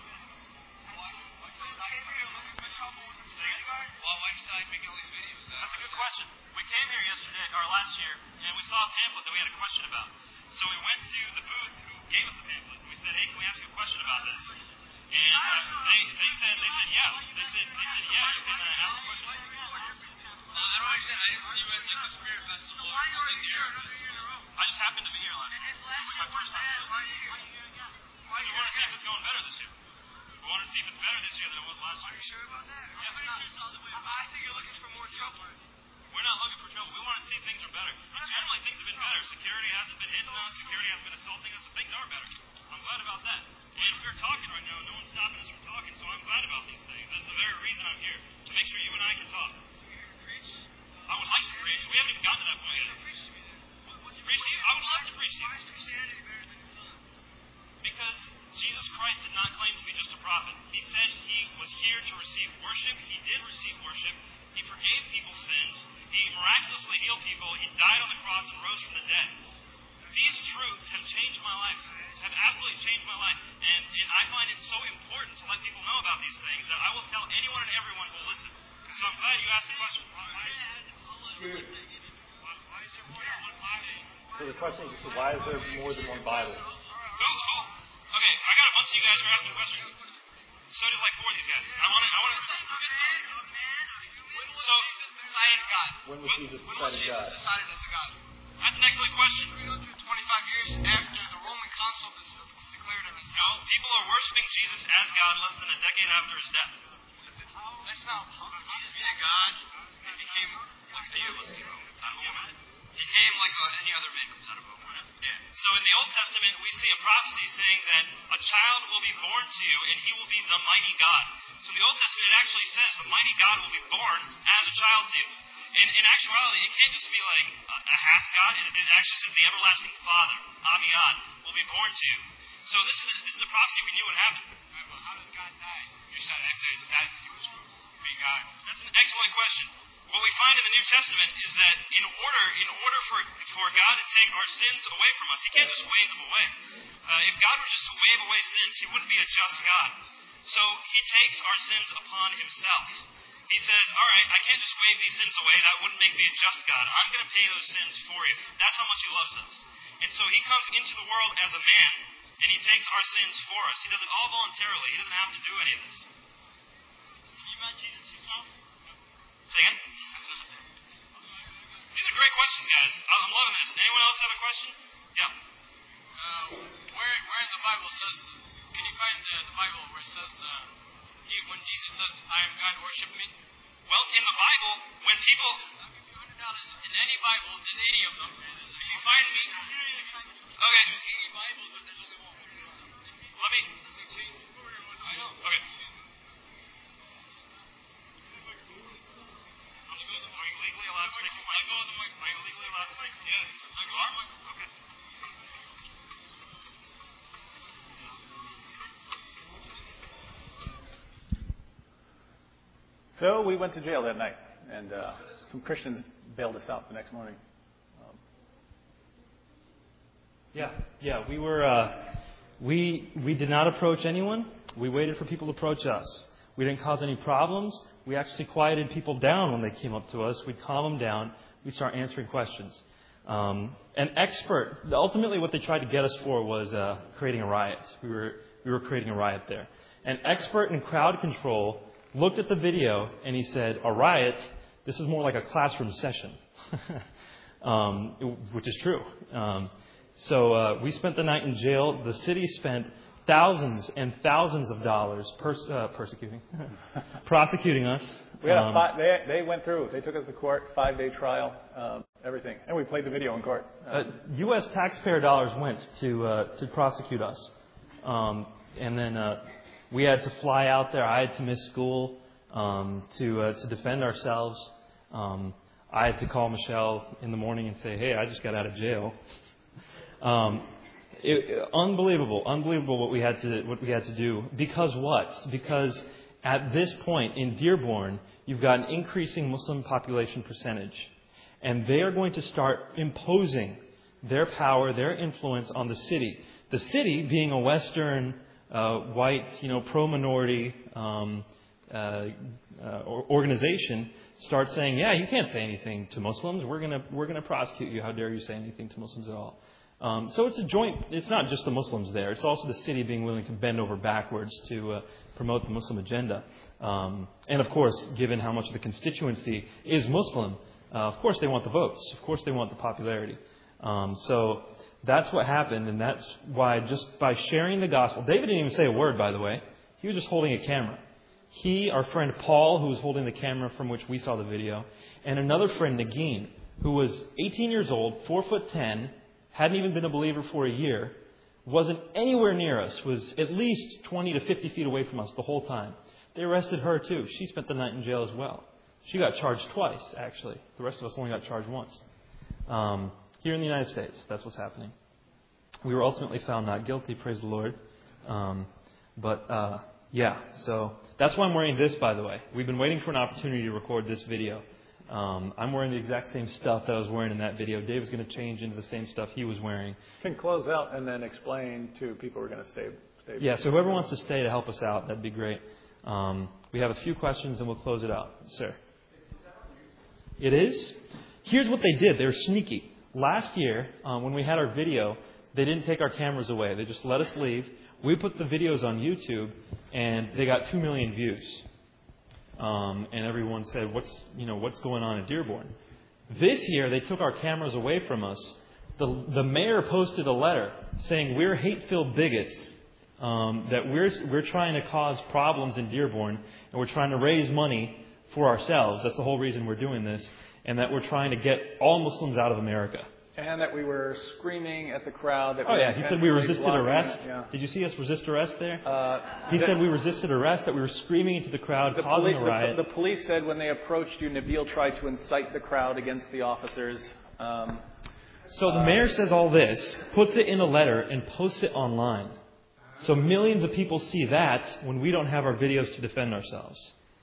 Why decide making all these videos? That's a good question. We came here last year, and we saw a pamphlet that we had a question about. So we went to the booth who gave us the pamphlet, and we said, "Hey, can we ask you a question about this?" And they said, "Yeah." They said, "Yeah." You can ask a question. I don't understand. I didn't see you at the Spirit Festival. I just happened to be here last year. It was my first time here. We want to see if it's going better this year. We want to see if it's better this year than it was last year. Are you sure about that? Yeah, I think you're looking for more trouble. we're not looking for trouble. We want to see things are better. And generally, things have been better. Security hasn't been hitting us. Security hasn't been assaulting us. So things are better. I'm glad about that. And we're talking right now. No one's stopping us from talking. So I'm glad about these things. That's the very reason I'm here, to make sure you and I can talk. I would like to preach. We haven't even gotten to that point yet. Preach to you? I would love to preach to you. Because Jesus Christ did not claim to be just a prophet. He said he was here to receive worship. He did receive worship. He forgave people's sins. He miraculously healed people. He died on the cross and rose from the dead. These truths have changed my life, have absolutely changed my life. And I find it so important to let people know about these things that I will tell anyone and everyone who will listen. So I'm glad you asked the question. So the question is, why is there more than one Bible? Cool. Okay, I got a bunch of you guys who are asking questions. So did like 4 of these guys. I want to. So, God. When was Jesus decided God? Decided as God? that's an excellent question. 25 years after the Roman consul declared him as God. No, people are worshiping Jesus as God less than a decade after his death. That's not Jesus being a God. He became like any of us, out of a woman. He came like any other man comes out of a woman. Yeah. So in the Old Testament, we see a prophecy saying that a child will be born to you, and he will be the mighty God. So in the Old Testament, it actually says the mighty God will be born as a child to you. In actuality, it can't just be like a half God. It actually says the everlasting Father, Amiad, will be born to you. So this is a prophecy we knew would happen. Right, well, how does God die? You said after his death, he was being God. That's an excellent question. What we find in the New Testament is that in order for God to take our sins away from us, he can't just wave them away. If God were just to wave away sins, he wouldn't be a just God. So he takes our sins upon himself. He says, all right, I can't just wave these sins away. That wouldn't make me a just God. I'm going to pay those sins for you. That's how much he loves us. And so he comes into the world as a man, and he takes our sins for us. He does it all voluntarily. He doesn't have to do any of this. Can you imagine Jesus yourself? Say again? These are great questions, guys. I'm loving this. Anyone else have a question? Yeah. Where in the Bible says, can you find the Bible where it says, when Jesus says, I am God, worship me? Well, in the Bible, when people... In any Bible, there's 80 of them. If you find me... Okay. 80 Bibles, but there's only one. Let me... I know. Okay. Are you legally allowed to take this mic? Are you legally allowed to take it? Yes. You are? Okay. So we went to jail that night, and some Christians bailed us out the next morning. Yeah. We were. We did not approach anyone. We waited for people to approach us. We didn't cause any problems. We actually quieted people down when they came up to us. We'd calm them down. We'd start answering questions. An expert. Ultimately, what they tried to get us for was creating a riot. We were creating a riot there. An expert in crowd control looked at the video and he said, "A riot. This is more like a classroom session," which is true. So we spent the night in jail. The city spent thousands and thousands of dollars prosecuting us. We had they went through. They took us to court, 5-day trial, everything, and we played the video in court. U.S. taxpayer dollars went to prosecute us, and then we had to fly out there. I had to miss school to defend ourselves. I had to call Michelle in the morning and say, "Hey, I just got out of jail." Unbelievable what we had to do. Because what? Because at this point in Dearborn, you've got an increasing Muslim population percentage, and they are going to start imposing their power, their influence on the city. The city, being a Western, white, pro-minority organization, starts saying, "Yeah, you can't say anything to Muslims. We're gonna prosecute you. How dare you say anything to Muslims at all?" So it's a joint. It's not just the Muslims there. It's also the city being willing to bend over backwards to promote the Muslim agenda. And of course, given how much of the constituency is Muslim, of course they want the votes. Of course they want the popularity. So that's what happened, and that's why just by sharing the gospel, David didn't even say a word, by the way. He was just holding a camera. He, our friend Paul, who was holding the camera from which we saw the video, and another friend, Nagin, who was 18 years old, 4'10", hadn't even been a believer for a year, wasn't anywhere near us, was at least 20 to 50 feet away from us the whole time. They arrested her too. She spent the night in jail as well. She got charged twice, actually. The rest of us only got charged once. Here in the United States, that's what's happening. We were ultimately found not guilty, praise the Lord. So that's why I'm wearing this, by the way. We've been waiting for an opportunity to record this video. I'm wearing the exact same stuff that I was wearing in that video. David's going to change into the same stuff he was wearing. Can close out and then explain to people who are going to stay. Yeah, so whoever wants to stay to help us out, that'd be great. We have a few questions and we'll close it out. Sir. It is? Here's what they did. They were sneaky. Last year, when we had our video, they didn't take our cameras away. They just let us leave. We put the videos on YouTube, and they got 2 million views. And everyone said, what's going on in Dearborn? This year, they took our cameras away from us. The mayor posted a letter saying we're hate-filled bigots, that we're trying to cause problems in Dearborn, and we're trying to raise money for ourselves. That's the whole reason we're doing this, and that we're trying to get all Muslims out of America. And that we were screaming at the crowd. He said we resisted arrest. Yeah. Did you see us resist arrest there? He said we resisted arrest, that we were screaming into the crowd, causing a riot. The police said when they approached you, Nabil tried to incite the crowd against the officers. So the mayor says all this, puts it in a letter, and posts it online. So millions of people see that when we don't have our videos to defend ourselves.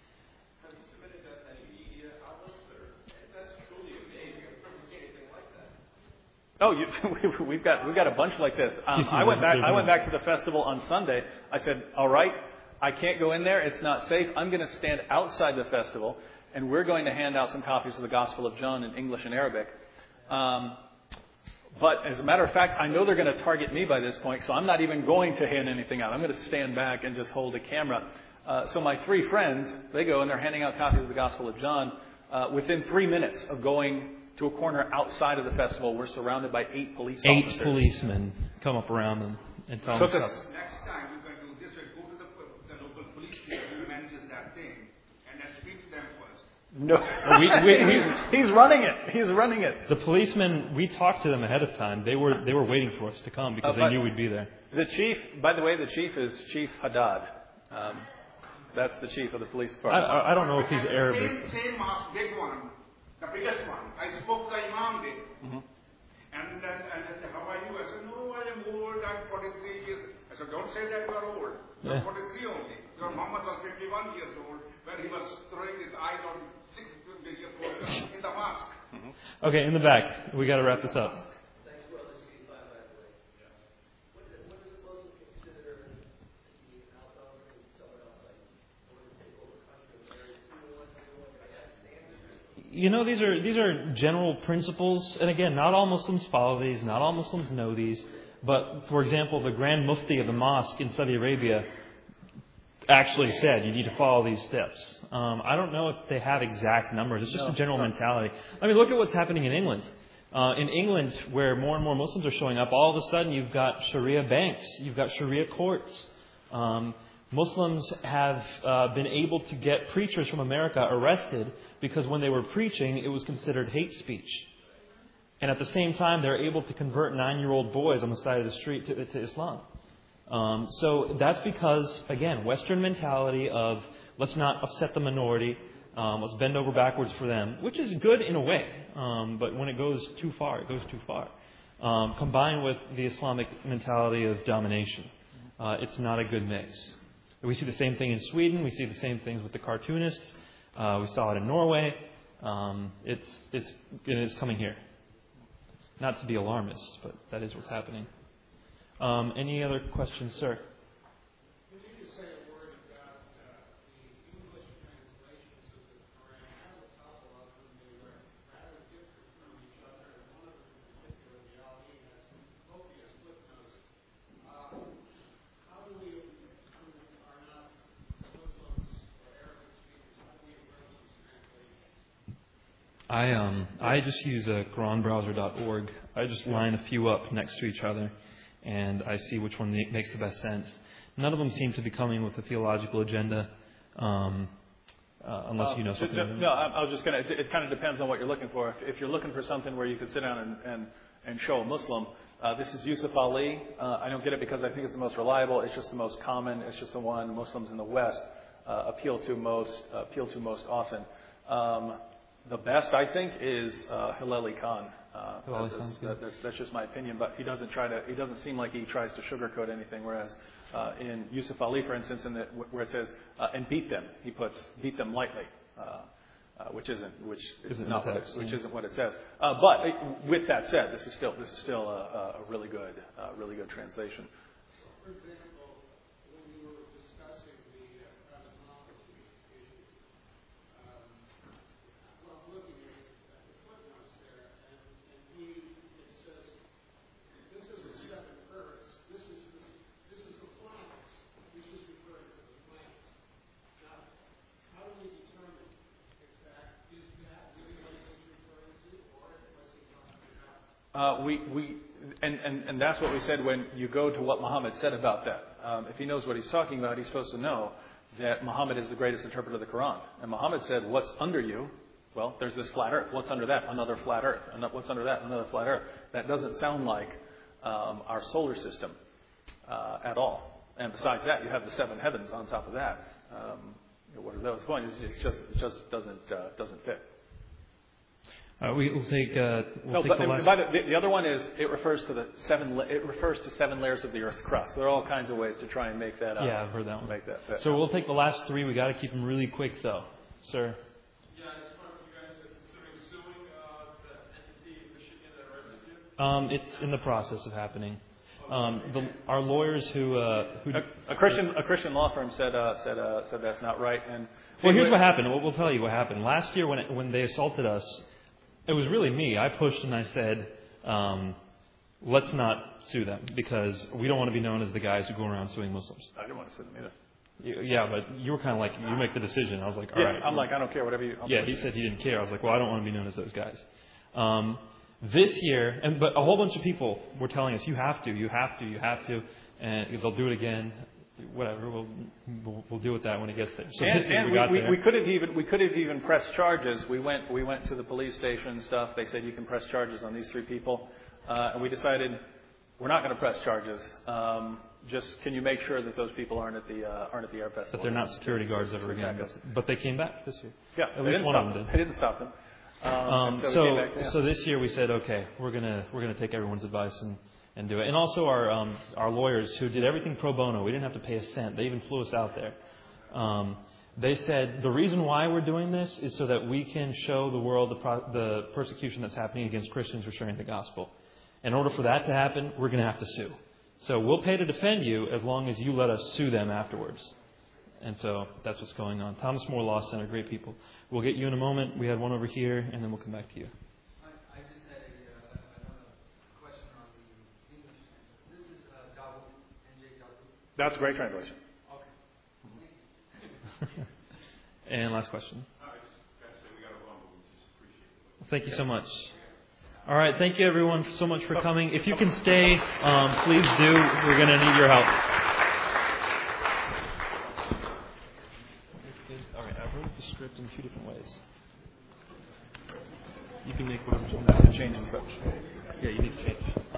Oh, we've got a bunch like this. I went back to the festival on Sunday. I said, all right, I can't go in there. It's not safe. I'm going to stand outside the festival, and we're going to hand out some copies of the Gospel of John in English and Arabic. But as a matter of fact, I know they're going to target me by this point, so I'm not even going to hand anything out. I'm going to stand back and just hold a camera. So my 3 friends, they go and they're handing out copies of the Gospel of John. Within 3 minutes of going to a corner outside of the festival, we're surrounded by 8 police officers. 8 policemen come up around them and tell them stuff. Next time you can do this, go to the local police station who manages that thing, and then speak to them first. No, he's running it. He's running it. The policemen, we talked to them ahead of time. They were waiting for us to come because they knew we'd be there. The chief, by the way, the chief is Chief Haddad. That's the chief of the police department. I don't know if he's Arabic. Same mosque, big one. The biggest one. I spoke to the Imam there. Mm-hmm. And I said, how are you? I said, no, I am old. I'm 43 years. I said, don't say that you are old. You're 43 only. Your Muhammad was 51 years old when he was throwing his eyes on 6-year-old in the mosque. Mm-hmm. Okay, in the back. We got to wrap this up. These are general principles, and again, not all Muslims follow these, not all Muslims know these. But for example, the Grand Mufti of the mosque in Saudi Arabia actually said you need to follow these steps. I don't know if they have exact numbers. It's just a general mentality. I mean, look at what's happening in England. In England, where more and more Muslims are showing up, all of a sudden you've got Sharia banks, you've got Sharia courts. Muslims have been able to get preachers from America arrested because when they were preaching, it was considered hate speech. And at the same time, they're able to convert 9-year-old boys on the side of the street to Islam. So that's because, again, Western mentality of let's not upset the minority, let's bend over backwards for them, which is good in a way. But when it goes too far, it goes too far. Combined with the Islamic mentality of domination, it's not a good mix. We see the same thing in Sweden. We see the same things with the cartoonists. We saw it in Norway. It's coming here. Not to be alarmist, but that is what's happening. Any other questions, sir? Can you just say a word about the English translations of the Quran? I have a couple of them. They were rather different from each other, and one of them in particular, the Ali, has some copious footnotes. How do we, who are not Muslims or Arabic speakers, how do we approach these translations? I just use QuranBrowser.org. I just line a few up next to each other, and I see which one makes the best sense. None of them seem to be coming with a theological agenda, unless you know something. No, I was just going to. It kind of depends on what you're looking for. If you're looking for something where you could sit down and show a Muslim, this is Yusuf Ali. I don't get it because I think it's the most reliable. It's just the most common. It's just the one Muslims in the West appeal to most often. The best, I think, is Hilali Khan. That's just my opinion, but he doesn't seem like he tries to sugarcoat anything. Whereas in Yusuf Ali, for instance, where it says and beat them, he puts beat them lightly, which isn't what it says. But with that said, this is still a really good translation. For example, when you were discussing the cosmology issue, well, I'm looking at the footnotes there, and it says, this is the 7 Earths, this is the planets, this is referring to the planets. Now, how do we determine if that is really what he was referring to, or was he talking about? And that's what we said when you go to what Muhammad said about that. If he knows what he's talking about, he's supposed to know that Muhammad is the greatest interpreter of the Quran. And Muhammad said, what's under you? Well, there's this flat earth. What's under that? Another flat earth. And what's under that? Another flat earth. That doesn't sound like our solar system at all. And besides that, you have the 7 heavens on top of that. What are those points? It just doesn't fit. We'll take the last. The other one is it refers to 7 layers of the Earth's crust. There are all kinds of ways to try and make that. Yeah, I've heard that one. Make that fit. So we'll take the last 3. We got to keep them really quick, though, sir. Yeah, I just wonder if you guys are considering suing the entity in Michigan that arrested you? It's in the process of happening. Our lawyers who a Christian law firm said that's not right. And well, here's what happened. We'll tell you what happened last year when they assaulted us. It was really me. I pushed and I said, let's not sue them because we don't want to be known as the guys who go around suing Muslims. I didn't want to sue them either. Yeah, but you were kind of like, you make the decision. I was like, all right. I'm like, I don't care, whatever you... He said he didn't care. I was like, well, I don't want to be known as those guys. This year, but a whole bunch of people were telling us, you have to, and they'll do it again. Whatever, we'll deal with that when it gets there. So we could have even pressed charges. We went to the police station and stuff. They said you can press charges on these 3 people, and we decided we're not going to press charges. Just can you make sure that those people aren't at the air festival? That they're not security guards ever again. But they came back this year. Yeah, at least one of them did. They didn't stop them. So this year we said, okay, we're gonna take everyone's advice and do it. And also our lawyers who did everything pro bono. We didn't have to pay a cent. They even flew us out there. They said the reason why we're doing this is so that we can show the world the persecution that's happening against Christians for sharing the gospel. In order for that to happen, we're going to have to sue. So we'll pay to defend you as long as you let us sue them afterwards. And so that's what's going on. Thomas More Law Center, great people. We'll get you in a moment. We had one over here, and then we'll come back to you. I just had another question on the English translation. This is Dawood, NJ Dawood. That's a great translation. Okay. And last question. I just got to say we got to run, but we just appreciate it. Thank you so much. All right. Thank you, everyone, so much for coming. If you can stay, please do. We're going to need your help. All right. I wrote the script in 2 different ways. You can make whatever changes. Change and such. Yeah, you need to change.